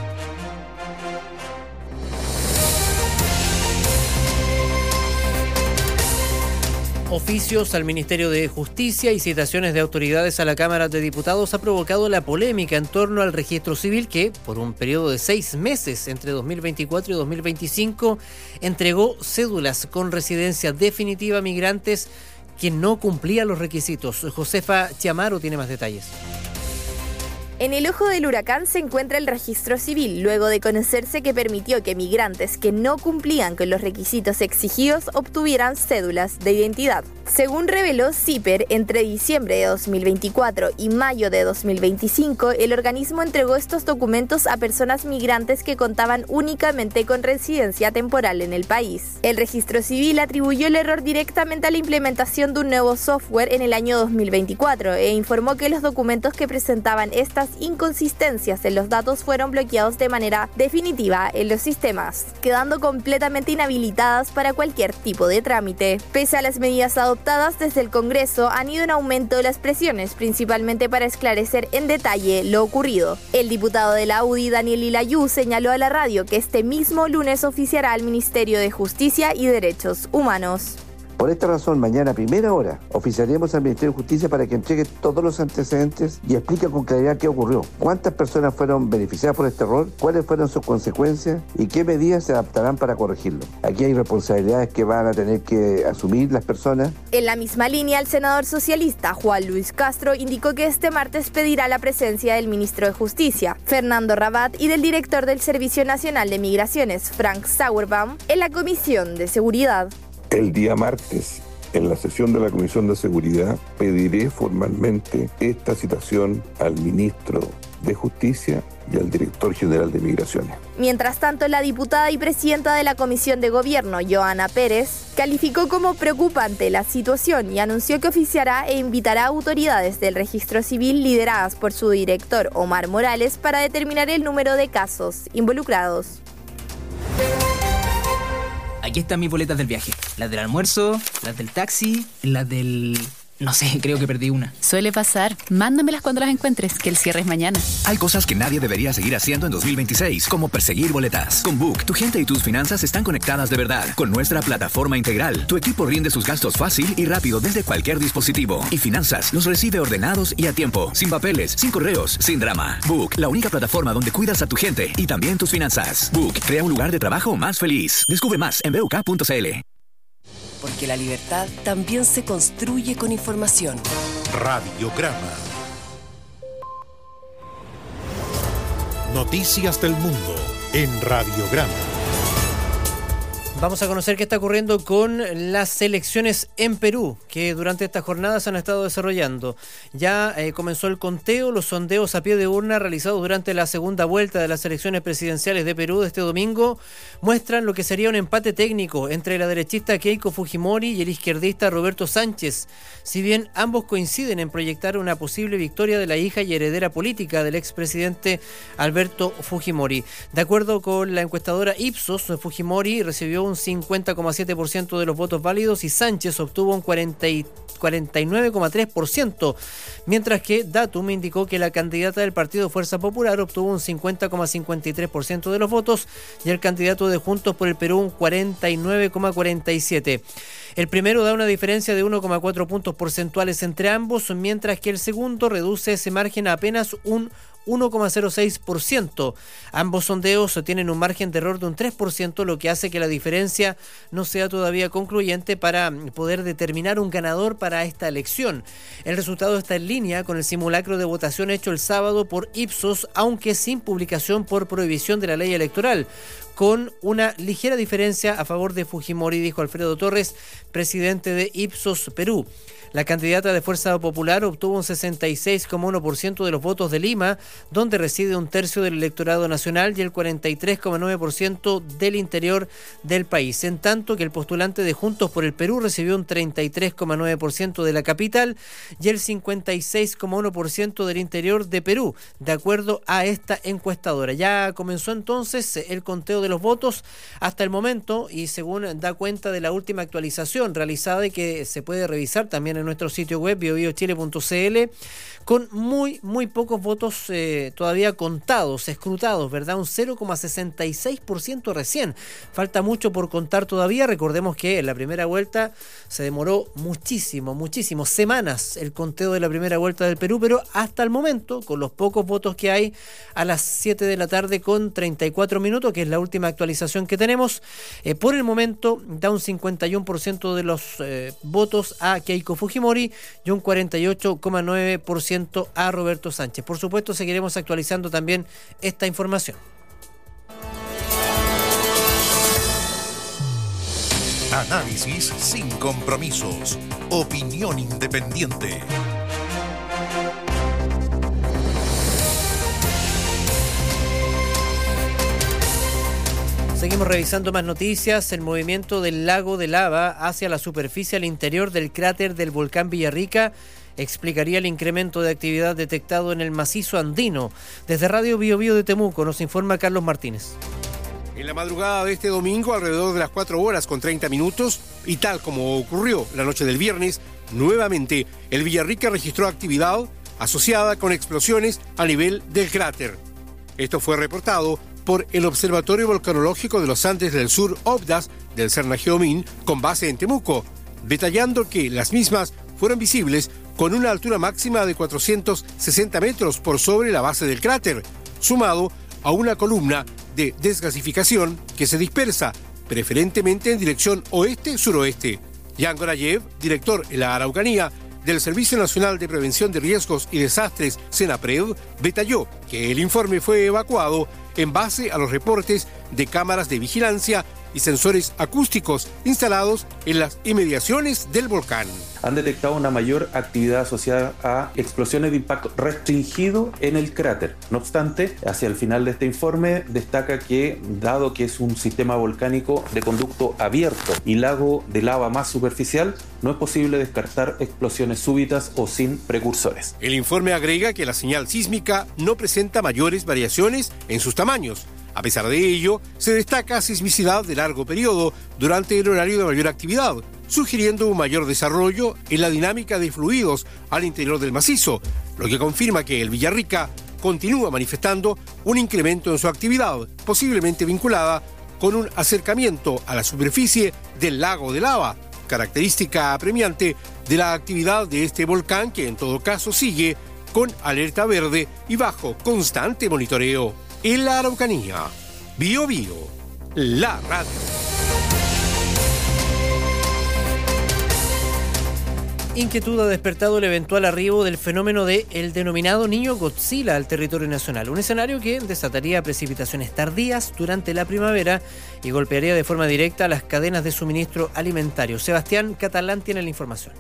Oficios al Ministerio de Justicia y citaciones de autoridades a la Cámara de Diputados ha provocado la polémica en torno al registro civil que, por un periodo de seis meses entre dos mil veinticuatro y dos mil veinticinco, entregó cédulas con residencia definitiva a migrantes que no cumplían los requisitos. Josefa Chiamaro tiene más detalles. En el ojo del huracán se encuentra el registro civil, luego de conocerse que permitió que migrantes que no cumplían con los requisitos exigidos obtuvieran cédulas de identidad. Según reveló CIPER, entre diciembre de dos mil veinticuatro y mayo de dos mil veinticinco, el organismo entregó estos documentos a personas migrantes que contaban únicamente con residencia temporal en el país. El registro civil atribuyó el error directamente a la implementación de un nuevo software en el año dos mil veinticuatro e informó que los documentos que presentaban estas inconsistencias en los datos fueron bloqueados de manera definitiva en los sistemas, quedando completamente inhabilitadas para cualquier tipo de trámite. Pese a las medidas adoptadas desde el Congreso, han ido en aumento las presiones, principalmente para esclarecer en detalle lo ocurrido. El diputado de la U D I, Daniel Ilayú, señaló a la radio que este mismo lunes oficiará al Ministerio de Justicia y Derechos Humanos. Por esta razón, mañana a primera hora oficiaremos al Ministerio de Justicia para que entregue todos los antecedentes y explique con claridad qué ocurrió, cuántas personas fueron beneficiadas por este error, cuáles fueron sus consecuencias y qué medidas se adaptarán para corregirlo. Aquí hay responsabilidades que van a tener que asumir las personas. En la misma línea, el senador socialista Juan Luis Castro indicó que este martes pedirá la presencia del ministro de Justicia, Fernando Rabat, y del director del Servicio Nacional de Migraciones, Frank Sauerbaum, en la Comisión de Seguridad. El día martes, en la sesión de la Comisión de Seguridad, pediré formalmente esta citación al ministro de Justicia y al director general de Migraciones. Mientras tanto, la diputada y presidenta de la Comisión de Gobierno, Joana Pérez, calificó como preocupante la situación y anunció que oficiará e invitará a autoridades del registro civil lideradas por su director, Omar Morales, para determinar el número de casos involucrados. Aquí están mis boletas del viaje. Las del almuerzo, las del taxi, las del... No sé, creo que perdí una. Suele pasar. Mándamelas cuando las encuentres, que el cierre es mañana. Hay cosas que nadie debería seguir haciendo en dos mil veintiséis, como perseguir boletas. Con Book, tu gente y tus finanzas están conectadas de verdad. Con nuestra plataforma integral, tu equipo rinde sus gastos fácil y rápido desde cualquier dispositivo. Y finanzas los recibe ordenados y a tiempo, sin papeles, sin correos, sin drama. Book, la única plataforma donde cuidas a tu gente y también tus finanzas. Book, crea un lugar de trabajo más feliz. Descubre más en b u k punto c l. Porque la libertad también se construye con información. Radiograma. Noticias del mundo en Radiograma. Vamos a conocer qué está ocurriendo con las elecciones en Perú, que durante estas jornadas han estado desarrollando. Ya eh, comenzó el conteo, los sondeos a pie de urna realizados durante la segunda vuelta de las elecciones presidenciales de Perú de este domingo muestran lo que sería un empate técnico entre la derechista Keiko Fujimori y el izquierdista Roberto Sánchez. Si bien ambos coinciden en proyectar una posible victoria de la hija y heredera política del expresidente Alberto Fujimori. De acuerdo con la encuestadora Ipsos, Fujimori recibió un cincuenta coma siete por ciento de los votos válidos y Sánchez obtuvo un cuarenta y nueve coma tres por ciento, mientras que Datum indicó que la candidata del partido Fuerza Popular obtuvo un cincuenta coma cincuenta y tres por ciento de los votos y el candidato de Juntos por el Perú un cuarenta y nueve coma cuarenta y siete por ciento. El primero da una diferencia de uno coma cuatro puntos porcentuales entre ambos, mientras que el segundo reduce ese margen a apenas un uno coma cero seis por ciento. Ambos sondeos tienen un margen de error de un tres por ciento, lo que hace que la diferencia no sea todavía concluyente para poder determinar un ganador para esta elección. El resultado está en línea con el simulacro de votación hecho el sábado por Ipsos, aunque sin publicación por prohibición de la ley electoral, con una ligera diferencia a favor de Fujimori, dijo Alfredo Torres, presidente de Ipsos Perú. La candidata de Fuerza Popular obtuvo un sesenta y seis coma uno por ciento de los votos de Lima, donde reside un tercio del electorado nacional, y el cuarenta y tres coma nueve por ciento del interior del país, en tanto que el postulante de Juntos por el Perú recibió un treinta y tres coma nueve por ciento de la capital y el cincuenta y seis coma uno por ciento del interior de Perú, de acuerdo a esta encuestadora. Ya comenzó entonces el conteo de los votos hasta el momento, y según da cuenta de la última actualización realizada y que se puede revisar también en nuestro sitio web bio bio chile punto c l, con muy muy pocos votos eh, todavía contados, escrutados, ¿verdad? Un cero coma sesenta y seis por ciento recién. Falta mucho por contar todavía. Recordemos que en la primera vuelta se demoró muchísimo, muchísimo, semanas el conteo de la primera vuelta del Perú, pero hasta el momento, con los pocos votos que hay, a las siete de la tarde con treinta y cuatro minutos, que es la última actualización que tenemos, eh, por el momento da un cincuenta y uno por ciento de los eh, votos a Keiko Fujimori y un cuarenta y ocho coma nueve por ciento a Roberto Sánchez. Por supuesto, seguiremos actualizando también esta información. Análisis sin compromisos. Opinión independiente. Seguimos revisando más noticias. El movimiento del lago de lava hacia la superficie al interior del cráter del volcán Villarrica explicaría el incremento de actividad detectado en el macizo andino. Desde Radio Bio Bio de Temuco nos informa Carlos Martínez. En la madrugada de este domingo, alrededor de las cuatro horas con treinta minutos, y tal como ocurrió la noche del viernes, nuevamente el Villarrica registró actividad asociada con explosiones a nivel del cráter. Esto fue reportado por el Observatorio Volcanológico de los Andes del Sur, OVDAS, del CERNAGEOMIN, con base en Temuco. detallando que las mismas fueron visibles con una altura máxima de cuatrocientos sesenta metros por sobre la base del cráter, sumado a una columna de desgasificación que se dispersa preferentemente en dirección oeste-suroeste. Jan Gorayev, director en la Araucanía del Servicio Nacional de Prevención de Riesgos y Desastres, SENAPRED, detalló que el informe fue evacuado en base a los reportes de cámaras de vigilancia y sensores acústicos instalados en las inmediaciones del volcán. Han detectado una mayor actividad asociada a explosiones de impacto restringido en el cráter. No obstante, hacia el final de este informe destaca que, dado que es un sistema volcánico de conducto abierto y lago de lava más superficial, no es posible descartar explosiones súbitas o sin precursores. El informe agrega que la señal sísmica no presenta mayores variaciones en sus tamaños. A pesar de ello, se destaca sismicidad de largo periodo durante el horario de mayor actividad, sugiriendo un mayor desarrollo en la dinámica de fluidos al interior del macizo, lo que confirma que el Villarrica continúa manifestando un incremento en su actividad, posiblemente vinculada con un acercamiento a la superficie del lago de lava, característica apremiante de la actividad de este volcán que en todo caso sigue con alerta verde y bajo constante monitoreo. En la Araucanía, Bio Bio, la radio. Inquietud ha despertado el eventual arribo del fenómeno de el denominado niño Godzilla al territorio nacional, un escenario que desataría precipitaciones tardías durante la primavera y golpearía de forma directa las cadenas de suministro alimentario. Sebastián Catalán tiene la información.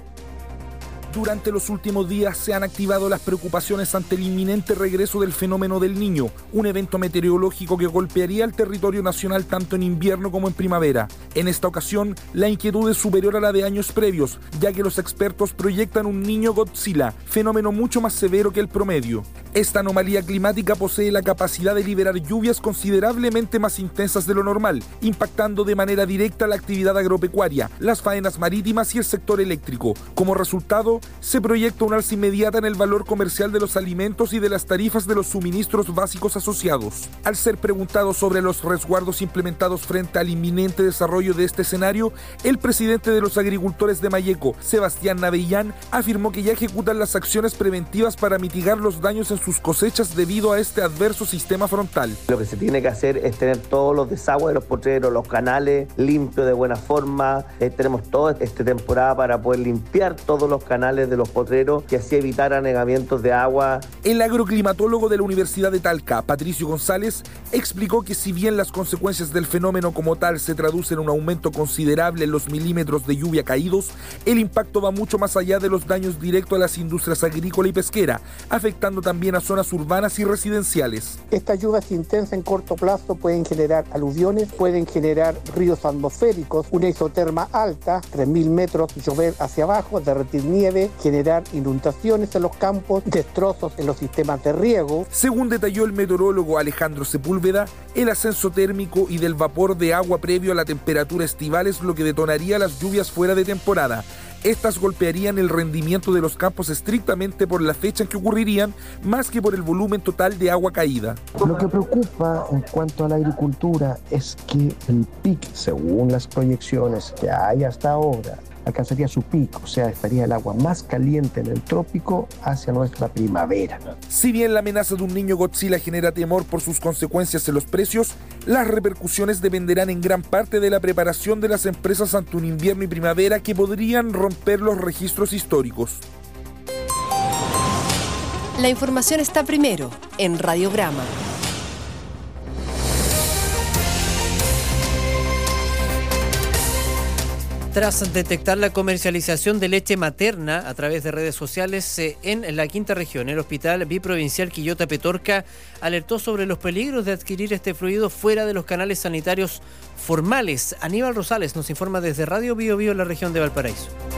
Durante los últimos días se han activado las preocupaciones ante el inminente regreso del fenómeno del Niño, un evento meteorológico que golpearía el territorio nacional tanto en invierno como en primavera. En esta ocasión, la inquietud es superior a la de años previos, ya que los expertos proyectan un Niño Godzilla, fenómeno mucho más severo que el promedio. Esta anomalía climática posee la capacidad de liberar lluvias considerablemente más intensas de lo normal, impactando de manera directa la actividad agropecuaria, las faenas marítimas y el sector eléctrico. Como resultado, se proyecta un alza inmediata en el valor comercial de los alimentos y de las tarifas de los suministros básicos asociados. Al ser preguntado sobre los resguardos implementados frente al inminente desarrollo de este escenario, el presidente de los agricultores de Mayeco, Sebastián Navellán, afirmó que ya ejecutan las acciones preventivas para mitigar los daños en sus cosechas debido a este adverso sistema frontal. Lo que se tiene que hacer es tener todos los desagües de los potreros, los canales limpios de buena forma. Eh, tenemos toda esta temporada para poder limpiar todos los canales de los potreros y así evitar anegamientos de agua. El agroclimatólogo de la Universidad de Talca, Patricio González, explicó que si bien las consecuencias del fenómeno como tal se traducen en un aumento considerable en los milímetros de lluvia caídos, el impacto va mucho más allá de los daños directos a las industrias agrícola y pesquera, afectando también a zonas urbanas y residenciales. Estas lluvias intensas en corto plazo pueden generar aluviones, pueden generar ríos atmosféricos, una isoterma alta, tres mil metros, llover hacia abajo, derretir nieve, generar inundaciones en los campos, destrozos en los sistemas de riego. Según detalló el meteorólogo Alejandro Sepúlveda, el ascenso térmico y del vapor de agua previo a la temperatura estival es lo que detonaría las lluvias fuera de temporada. Estas golpearían el rendimiento de los campos estrictamente por la fecha en que ocurrirían, más que por el volumen total de agua caída. Lo que preocupa en cuanto a la agricultura es que el P I C, según las proyecciones que hay hasta ahora, alcanzaría su pico, o sea, estaría el agua más caliente en el trópico hacia nuestra primavera. Si bien la amenaza de un niño Godzilla genera temor por sus consecuencias en los precios, las repercusiones dependerán en gran parte de la preparación de las empresas ante un invierno y primavera que podrían romper los registros históricos. La información está primero en Radiograma. Tras detectar la comercialización de leche materna a través de redes sociales en la quinta región, el Hospital Biprovincial Quillota Petorca alertó sobre los peligros de adquirir este fluido fuera de los canales sanitarios formales. Aníbal Rosales nos informa desde Radio Bio Bio en la región de Valparaíso.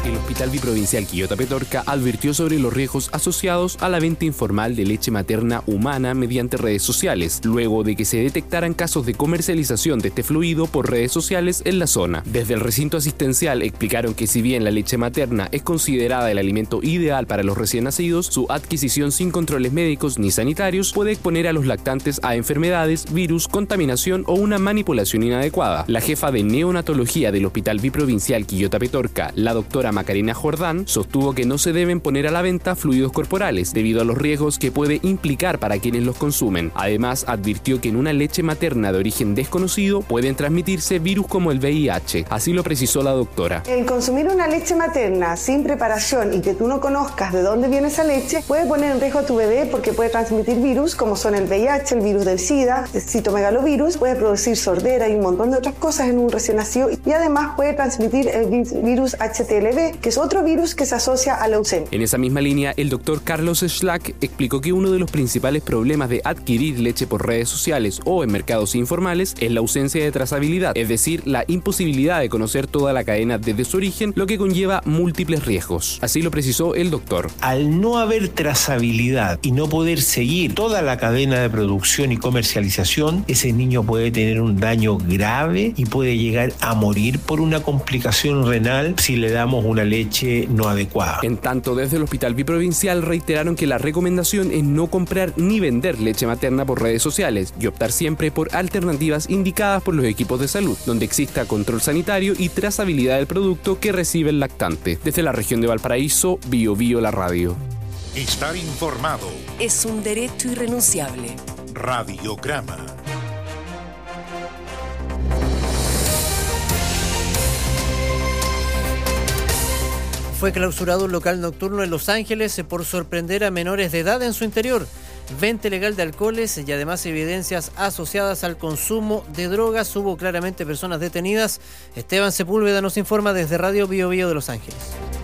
El Hospital Biprovincial Quillota Petorca advirtió sobre los riesgos asociados a la venta informal de leche materna humana mediante redes sociales, luego de que se detectaran casos de comercialización de este fluido por redes sociales en la zona. Desde el recinto asistencial explicaron que si bien la leche materna es considerada el alimento ideal para los recién nacidos, su adquisición sin controles médicos ni sanitarios puede exponer a los lactantes a enfermedades, virus, contaminación o una manipulación inadecuada. La jefa de neonatología del Hospital Biprovincial Quillota Petorca, la doctora Macarena Jordán, sostuvo que no se deben poner a la venta fluidos corporales debido a los riesgos que puede implicar para quienes los consumen. Además, advirtió que en una leche materna de origen desconocido pueden transmitirse virus como el V I H. Así lo precisó la doctora. El consumir una leche materna sin preparación y que tú no conozcas de dónde viene esa leche puede poner en riesgo a tu bebé porque puede transmitir virus como son el V I H, el virus del SIDA, el citomegalovirus, puede producir sordera y un montón de otras cosas en un recién nacido y además puede transmitir el virus H T L V, que es otro virus que se asocia a la leucemia. En esa misma línea, el doctor Carlos Schlack explicó que uno de los principales problemas de adquirir leche por redes sociales o en mercados informales es la ausencia de trazabilidad, es decir, la imposibilidad de conocer toda la cadena desde su origen, lo que conlleva múltiples riesgos. Así lo precisó el doctor. Al no haber trazabilidad y no poder seguir toda la cadena de producción y comercialización, ese niño puede tener un daño grave y puede llegar a morir por una complicación renal si le damos una leche no adecuada. En tanto, desde el Hospital Biprovincial reiteraron que la recomendación es no comprar ni vender leche materna por redes sociales y optar siempre por alternativas indicadas por los equipos de salud, donde exista control sanitario y trazabilidad del producto que recibe el lactante. Desde la región de Valparaíso, Bio Bio la radio. Estar informado es un derecho irrenunciable. Radiograma. Fue clausurado un local nocturno en Los Ángeles por sorprender a menores de edad en su interior. Venta ilegal de alcoholes y además evidencias asociadas al consumo de drogas. Hubo claramente personas detenidas. Esteban Sepúlveda nos informa desde Radio Bio Bio de Los Ángeles.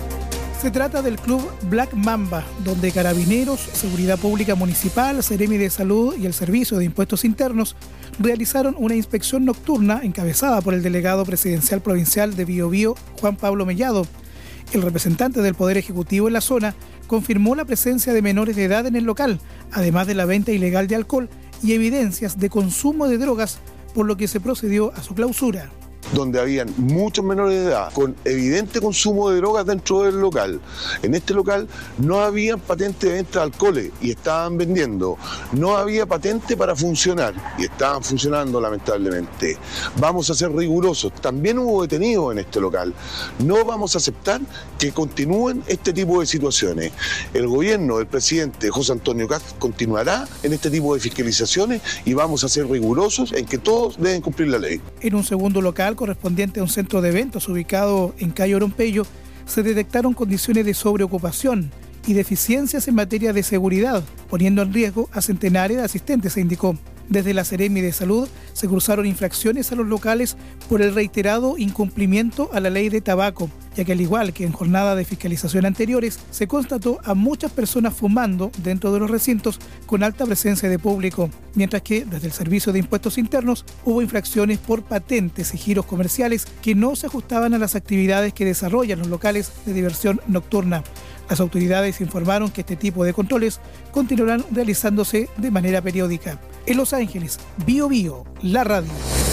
Se trata del club Black Mamba, donde Carabineros, Seguridad Pública Municipal, Seremi de Salud y el Servicio de Impuestos Internos realizaron una inspección nocturna encabezada por el delegado presidencial provincial de Bio Bio, Juan Pablo Mellado. El representante del Poder Ejecutivo en la zona confirmó la presencia de menores de edad en el local, además de la venta ilegal de alcohol y evidencias de consumo de drogas, por lo que se procedió a su clausura. Donde habían muchos menores de edad con evidente consumo de drogas dentro del local. En este local no había patente de venta de alcoholes y estaban vendiendo. No había patente para funcionar y estaban funcionando lamentablemente. Vamos a ser rigurosos. También hubo detenidos en este local. No vamos a aceptar que continúen este tipo de situaciones. El gobierno del presidente José Antonio Kast continuará en este tipo de fiscalizaciones y vamos a ser rigurosos en que todos deben cumplir la ley. En un segundo local correspondiente a un centro de eventos ubicado en Cayo Orompeyo, se detectaron condiciones de sobreocupación y deficiencias en materia de seguridad, poniendo en riesgo a centenares de asistentes, se indicó. Desde la Seremi de Salud se cruzaron infracciones a los locales por el reiterado incumplimiento a la ley de tabaco, ya que al igual que en jornadas de fiscalización anteriores, se constató a muchas personas fumando dentro de los recintos con alta presencia de público, mientras que desde el Servicio de Impuestos Internos hubo infracciones por patentes y giros comerciales que no se ajustaban a las actividades que desarrollan los locales de diversión nocturna. Las autoridades informaron que este tipo de controles continuarán realizándose de manera periódica. En Los Ángeles, Bio Bio, la radio.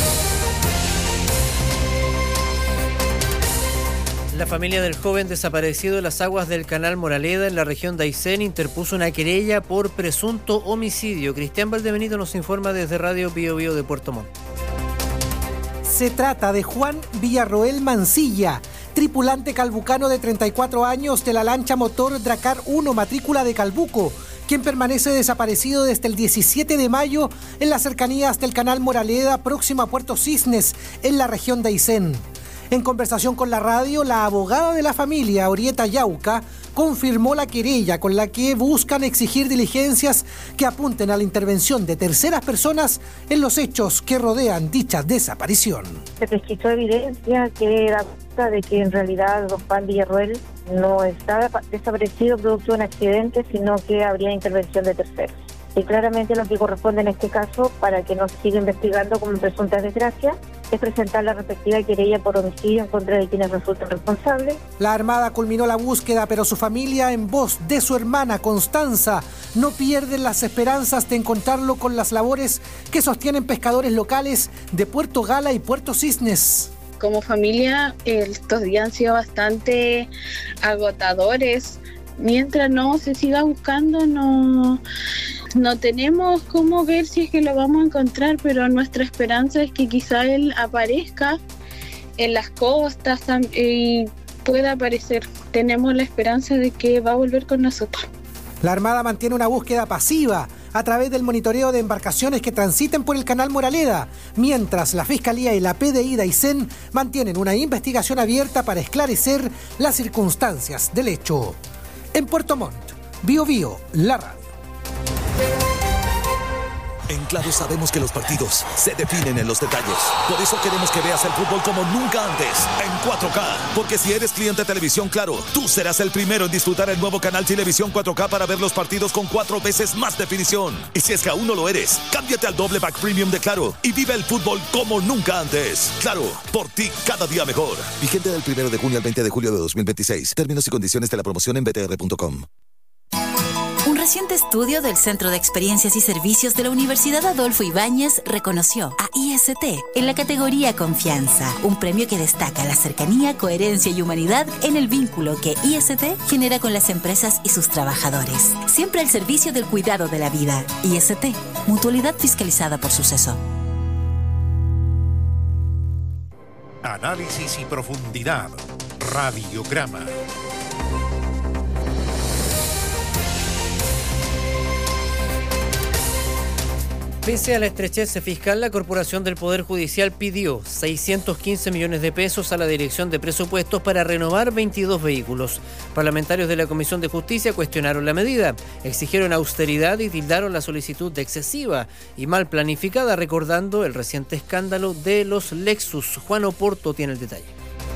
La familia del joven desaparecido en las aguas del canal Moraleda en la región de Aysén interpuso una querella por presunto homicidio. Cristian Valdebenito nos informa desde Radio Bio Bio de Puerto Montt. Se trata de Juan Villarroel Mancilla, tripulante calbucano de treinta y cuatro años de la lancha motor Dracar uno matrícula de Calbuco, quien permanece desaparecido desde el diecisiete de mayo en las cercanías del canal Moraleda, próximo a Puerto Cisnes, en la región de Aysén. En conversación con la radio, la abogada de la familia, Orieta Yauca, confirmó la querella con la que buscan exigir diligencias que apunten a la intervención de terceras personas en los hechos que rodean dicha desaparición. Se pesquisó evidencia que da cuenta de que en realidad don Juan Villarroel no está desaparecido producto de un accidente, sino que habría intervención de terceros. Y claramente lo que corresponde en este caso, para que no se siga investigando como presuntas desgracias, es presentar la respectiva querella por homicidio en contra de quienes resultan responsables. La Armada culminó la búsqueda, pero su familia, en voz de su hermana Constanza, no pierden las esperanzas de encontrarlo con las labores que sostienen pescadores locales de Puerto Gala y Puerto Cisnes. Como familia, estos días han sido bastante agotadores. Mientras no se siga buscando, no, no tenemos cómo ver si es que lo vamos a encontrar, pero nuestra esperanza es que quizá él aparezca en las costas y pueda aparecer. Tenemos la esperanza de que va a volver con nosotros. La Armada mantiene una búsqueda pasiva a través del monitoreo de embarcaciones que transiten por el canal Moraleda, mientras la Fiscalía y la P D I de Aysén mantienen una investigación abierta para esclarecer las circunstancias del hecho. En Puerto Montt, Bio Bio, la radio. En Claro sabemos que los partidos se definen en los detalles. Por eso queremos que veas el fútbol como nunca antes, en cuatro K. Porque si eres cliente de Televisión Claro, tú serás el primero en disfrutar el nuevo canal Televisión cuatro K para ver los partidos con cuatro veces más definición. Y si es que aún no lo eres, cámbiate al doble pack premium de Claro y vive el fútbol como nunca antes. Claro, por ti cada día mejor. Vigente del primero de junio al veinte de julio de dos mil veintiséis. Términos y condiciones de la promoción en b t r punto com. Un reciente estudio del Centro de Experiencias y Servicios de la Universidad Adolfo Ibáñez reconoció a I S T en la categoría Confianza, un premio que destaca la cercanía, coherencia y humanidad en el vínculo que I S T genera con las empresas y sus trabajadores. Siempre al servicio del cuidado de la vida. I S T, mutualidad fiscalizada por Suceso. Análisis y profundidad. Radiograma. Pese a la estrechez fiscal, la Corporación del Poder Judicial pidió seiscientos quince millones de pesos a la Dirección de Presupuestos para renovar veintidós vehículos. Parlamentarios de la Comisión de Justicia cuestionaron la medida, exigieron austeridad y tildaron la solicitud de excesiva y mal planificada, recordando el reciente escándalo de los Lexus. Juan Oporto tiene el detalle.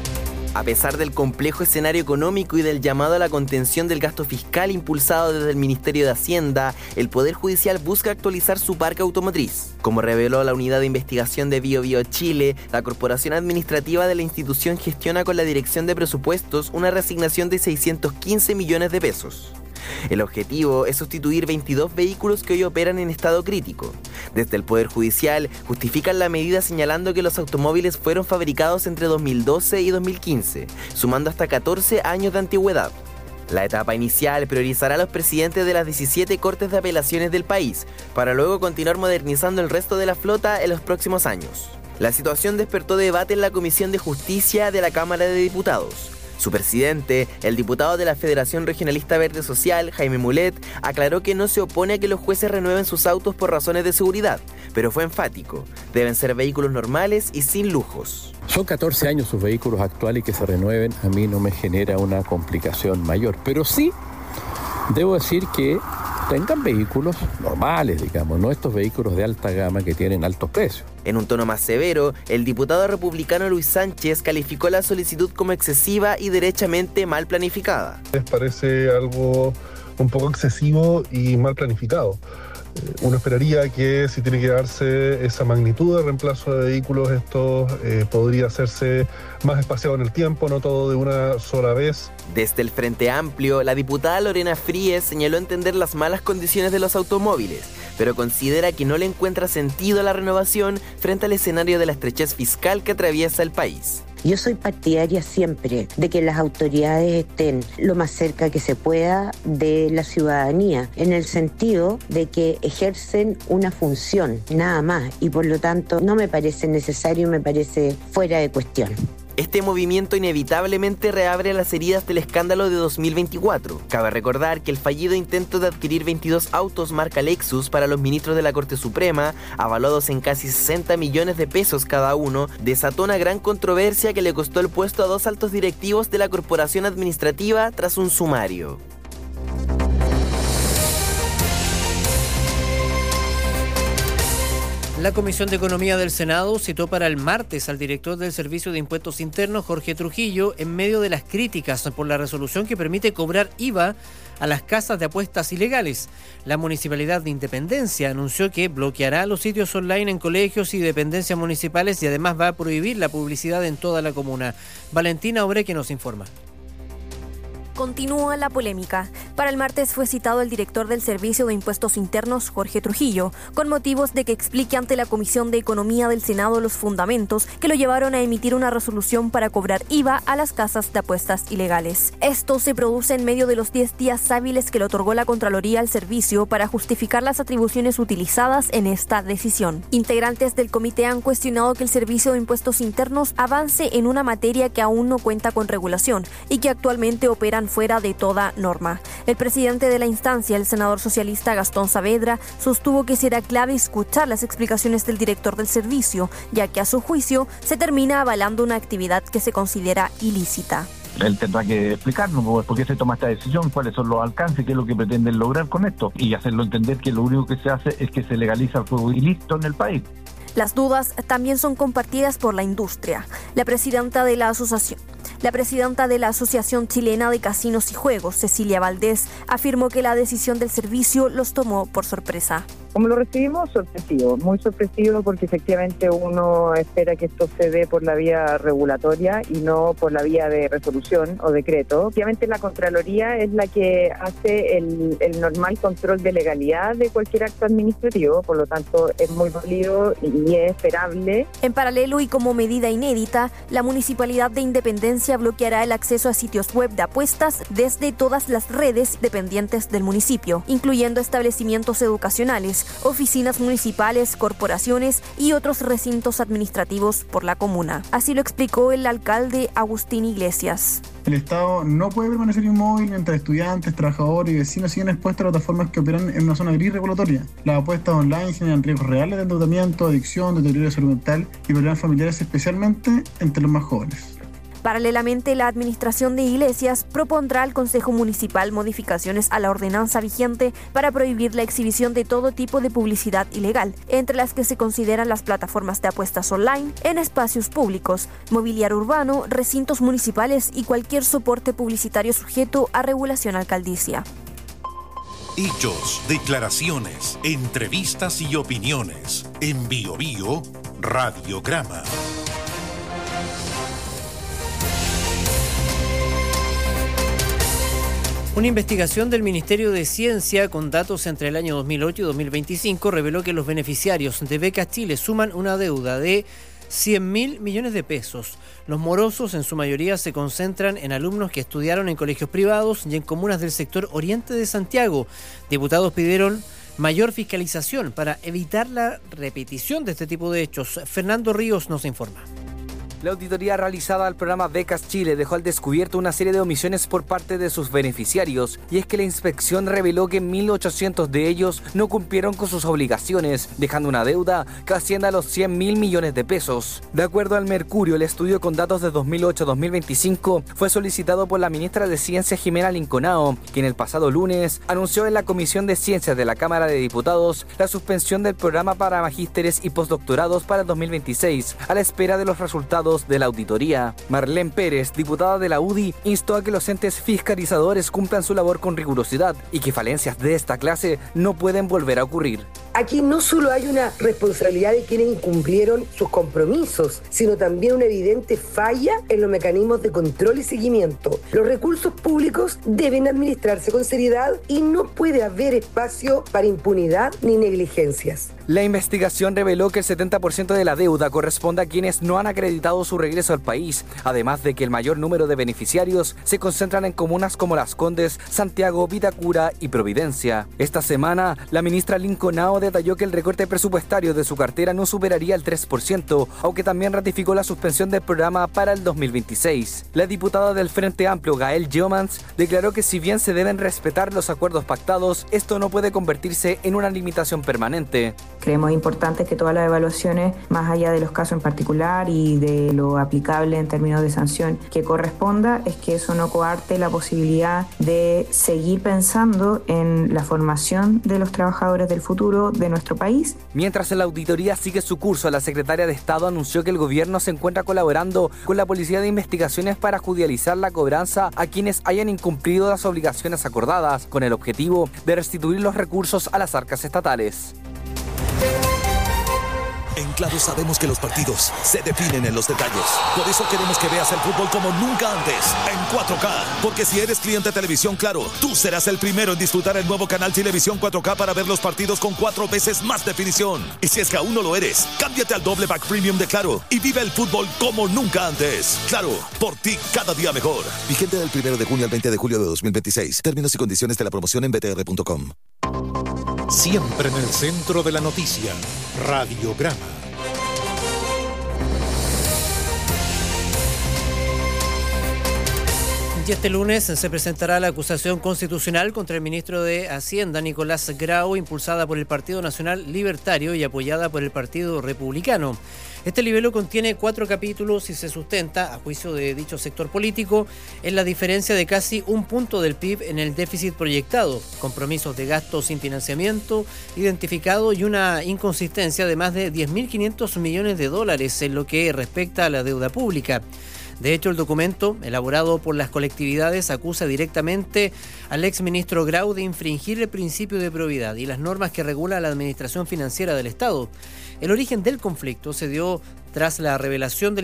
A pesar del complejo escenario económico y del llamado a la contención del gasto fiscal impulsado desde el Ministerio de Hacienda, el Poder Judicial busca actualizar su parque automotriz. Como reveló la Unidad de Investigación de Bio Bio Chile, la Corporación Administrativa de la institución gestiona con la Dirección de Presupuestos una reasignación de seiscientos quince millones de pesos. El objetivo es sustituir veintidós vehículos que hoy operan en estado crítico. Desde el Poder Judicial justifican la medida señalando que los automóviles fueron fabricados entre dos mil doce y dos mil quince, sumando hasta catorce años de antigüedad. La etapa inicial priorizará a los presidentes de las diecisiete Cortes de Apelaciones del país, para luego continuar modernizando el resto de la flota en los próximos años. La situación despertó debate en la Comisión de Justicia de la Cámara de Diputados. Su presidente, el diputado de la Federación Regionalista Verde Social, Jaime Mulet, aclaró que no se opone a que los jueces renueven sus autos por razones de seguridad, pero fue enfático: deben ser vehículos normales y sin lujos. Son catorce años sus vehículos actuales y que se renueven a mí no me genera una complicación mayor, pero sí debo decir que tengan vehículos normales, digamos, no estos vehículos de alta gama que tienen altos precios. En un tono más severo, el diputado republicano Luis Sánchez calificó la solicitud como excesiva y derechamente mal planificada. Les parece algo un poco excesivo y mal planificado. Uno esperaría que si tiene que darse esa magnitud de reemplazo de vehículos, esto eh, podría hacerse más espaciado en el tiempo, no todo de una sola vez. Desde el Frente Amplio, la diputada Lorena Fríes señaló entender las malas condiciones de los automóviles, pero considera que no le encuentra sentido a la renovación frente al escenario de la estrechez fiscal que atraviesa el país. Yo soy partidaria siempre de que las autoridades estén lo más cerca que se pueda de la ciudadanía, en el sentido de que ejercen una función, nada más, y por lo tanto no me parece necesario, me parece fuera de cuestión. Este movimiento inevitablemente reabre las heridas del escándalo de dos mil veinticuatro. Cabe recordar que el fallido intento de adquirir veintidós autos marca Lexus para los ministros de la Corte Suprema, avalados en casi sesenta millones de pesos cada uno, desató una gran controversia que le costó el puesto a dos altos directivos de la Corporación Administrativa tras un sumario. La Comisión de Economía del Senado citó para el martes al director del Servicio de Impuestos Internos, Jorge Trujillo, en medio de las críticas por la resolución que permite cobrar I V A a las casas de apuestas ilegales. La Municipalidad de Independencia anunció que bloqueará los sitios online en colegios y dependencias municipales y además va a prohibir la publicidad en toda la comuna. Valentina Obreque nos informa. Continúa la polémica. Para el martes fue citado el director del Servicio de Impuestos Internos, Jorge Trujillo, con motivos de que explique ante la Comisión de Economía del Senado los fundamentos que lo llevaron a emitir una resolución para cobrar I V A a las casas de apuestas ilegales. Esto se produce en medio de los diez días hábiles que le otorgó la Contraloría al servicio para justificar las atribuciones utilizadas en esta decisión. Integrantes del comité han cuestionado que el Servicio de Impuestos Internos avance en una materia que aún no cuenta con regulación y que actualmente operan fuera de toda norma. El presidente de la instancia, el senador socialista Gastón Saavedra, sostuvo que será clave escuchar las explicaciones del director del servicio, ya que a su juicio se termina avalando una actividad que se considera ilícita. Él tendrá que explicarnos por qué se toma esta decisión, cuáles son los alcances, qué es lo que pretenden lograr con esto y hacerlo entender que lo único que se hace es que se legaliza el juego ilícito en el país. Las dudas también son compartidas por la industria. La presidenta de la asociación La presidenta de la Asociación Chilena de Casinos y Juegos, Cecilia Valdés, afirmó que la decisión del servicio los tomó por sorpresa. Como lo recibimos, sorpresivo, muy sorpresivo porque efectivamente uno espera que esto se dé por la vía regulatoria y no por la vía de resolución o decreto. Obviamente la Contraloría es la que hace el, el normal control de legalidad de cualquier acto administrativo, por lo tanto es muy válido y es esperable. En paralelo y como medida inédita, la Municipalidad de Independencia bloqueará el acceso a sitios web de apuestas desde todas las redes dependientes del municipio, incluyendo establecimientos educacionales, oficinas municipales, corporaciones y otros recintos administrativos por la comuna. Así lo explicó el alcalde Agustín Iglesias. El Estado no puede permanecer inmóvil mientras estudiantes, trabajadores y vecinos siguen expuestos a plataformas que operan en una zona gris regulatoria. Las apuestas online generan riesgos reales de endeudamiento, adicción, deterioro de salud mental y problemas familiares, especialmente entre los más jóvenes. Paralelamente, la administración de Iglesias propondrá al Consejo Municipal modificaciones a la ordenanza vigente para prohibir la exhibición de todo tipo de publicidad ilegal, entre las que se consideran las plataformas de apuestas online, en espacios públicos, mobiliario urbano, recintos municipales y cualquier soporte publicitario sujeto a regulación alcaldicia. Hechos, declaraciones, entrevistas y opiniones. En Bio Bio, Radiograma. Una investigación del Ministerio de Ciencia con datos entre el año dos mil ocho y dos mil veinticinco reveló que los beneficiarios de Becas Chile suman una deuda de cien mil millones de pesos. Los morosos en su mayoría se concentran en alumnos que estudiaron en colegios privados y en comunas del sector oriente de Santiago. Diputados pidieron mayor fiscalización para evitar la repetición de este tipo de hechos. Fernando Ríos nos informa. La auditoría realizada al programa Becas Chile dejó al descubierto una serie de omisiones por parte de sus beneficiarios, y es que la inspección reveló que mil ochocientos de ellos no cumplieron con sus obligaciones, dejando una deuda que asciende a los cien mil millones de pesos. De acuerdo al Mercurio, el estudio con datos de dos mil ocho a dos mil veinticinco fue solicitado por la ministra de Ciencia Jimena Linconao, quien el pasado lunes anunció en la Comisión de Ciencias de la Cámara de Diputados la suspensión del programa para magísteres y postdoctorados para el dos mil veintiséis, a la espera de los resultados de la auditoría. Marlene Pérez, diputada de la U D I, instó a que los entes fiscalizadores cumplan su labor con rigurosidad y que falencias de esta clase no pueden volver a ocurrir. Aquí no solo hay una responsabilidad de quienes incumplieron sus compromisos, sino también una evidente falla en los mecanismos de control y seguimiento. Los recursos públicos deben administrarse con seriedad y no puede haber espacio para impunidad ni negligencias. La investigación reveló que el setenta por ciento de la deuda corresponde a quienes no han acreditado su regreso al país, además de que el mayor número de beneficiarios se concentran en comunas como Las Condes, Santiago, Vitacura y Providencia. Esta semana, la ministra Linconao detalló que el recorte presupuestario de su cartera no superaría el tres por ciento, aunque también ratificó la suspensión del programa para el dos mil veintiséis. La diputada del Frente Amplio, Gael Geomans, declaró que si bien se deben respetar los acuerdos pactados, esto no puede convertirse en una limitación permanente. Creemos importante que todas las evaluaciones, más allá de los casos en particular y de lo aplicable en términos de sanción que corresponda, es que eso no coarte la posibilidad de seguir pensando en la formación de los trabajadores del futuro de nuestro país. Mientras la auditoría sigue su curso, la secretaria de Estado anunció que el gobierno se encuentra colaborando con la Policía de Investigaciones para judicializar la cobranza a quienes hayan incumplido las obligaciones acordadas, con el objetivo de restituir los recursos a las arcas estatales. En Claro sabemos que los partidos se definen en los detalles. Por eso queremos que veas el fútbol como nunca antes, en cuatro K. Porque si eres cliente de Televisión Claro, tú serás el primero en disfrutar el nuevo canal Televisión cuatro K para ver los partidos con cuatro veces más definición. Y si es que aún no lo eres, cámbiate al doble pack premium de Claro y vive el fútbol como nunca antes. Claro, por ti cada día mejor. Vigente del primero de junio al veinte de julio de dos mil veintiséis. Términos y condiciones de la promoción en b t r punto com. Siempre en el centro de la noticia, Radiograma. Y este lunes se presentará la acusación constitucional contra el ministro de Hacienda, Nicolás Grau, impulsada por el Partido Nacional Libertario y apoyada por el Partido Republicano. Este libelo contiene cuatro capítulos y se sustenta, a juicio de dicho sector político, en la diferencia de casi un punto del P I B en el déficit proyectado, compromisos de gasto sin financiamiento identificado y una inconsistencia de más de diez mil quinientos millones de dólares en lo que respecta a la deuda pública. De hecho, el documento, elaborado por las colectividades, acusa directamente al exministro Grau de infringir el principio de probidad y las normas que regula la administración financiera del Estado. El origen del conflicto se dio tras la revelación del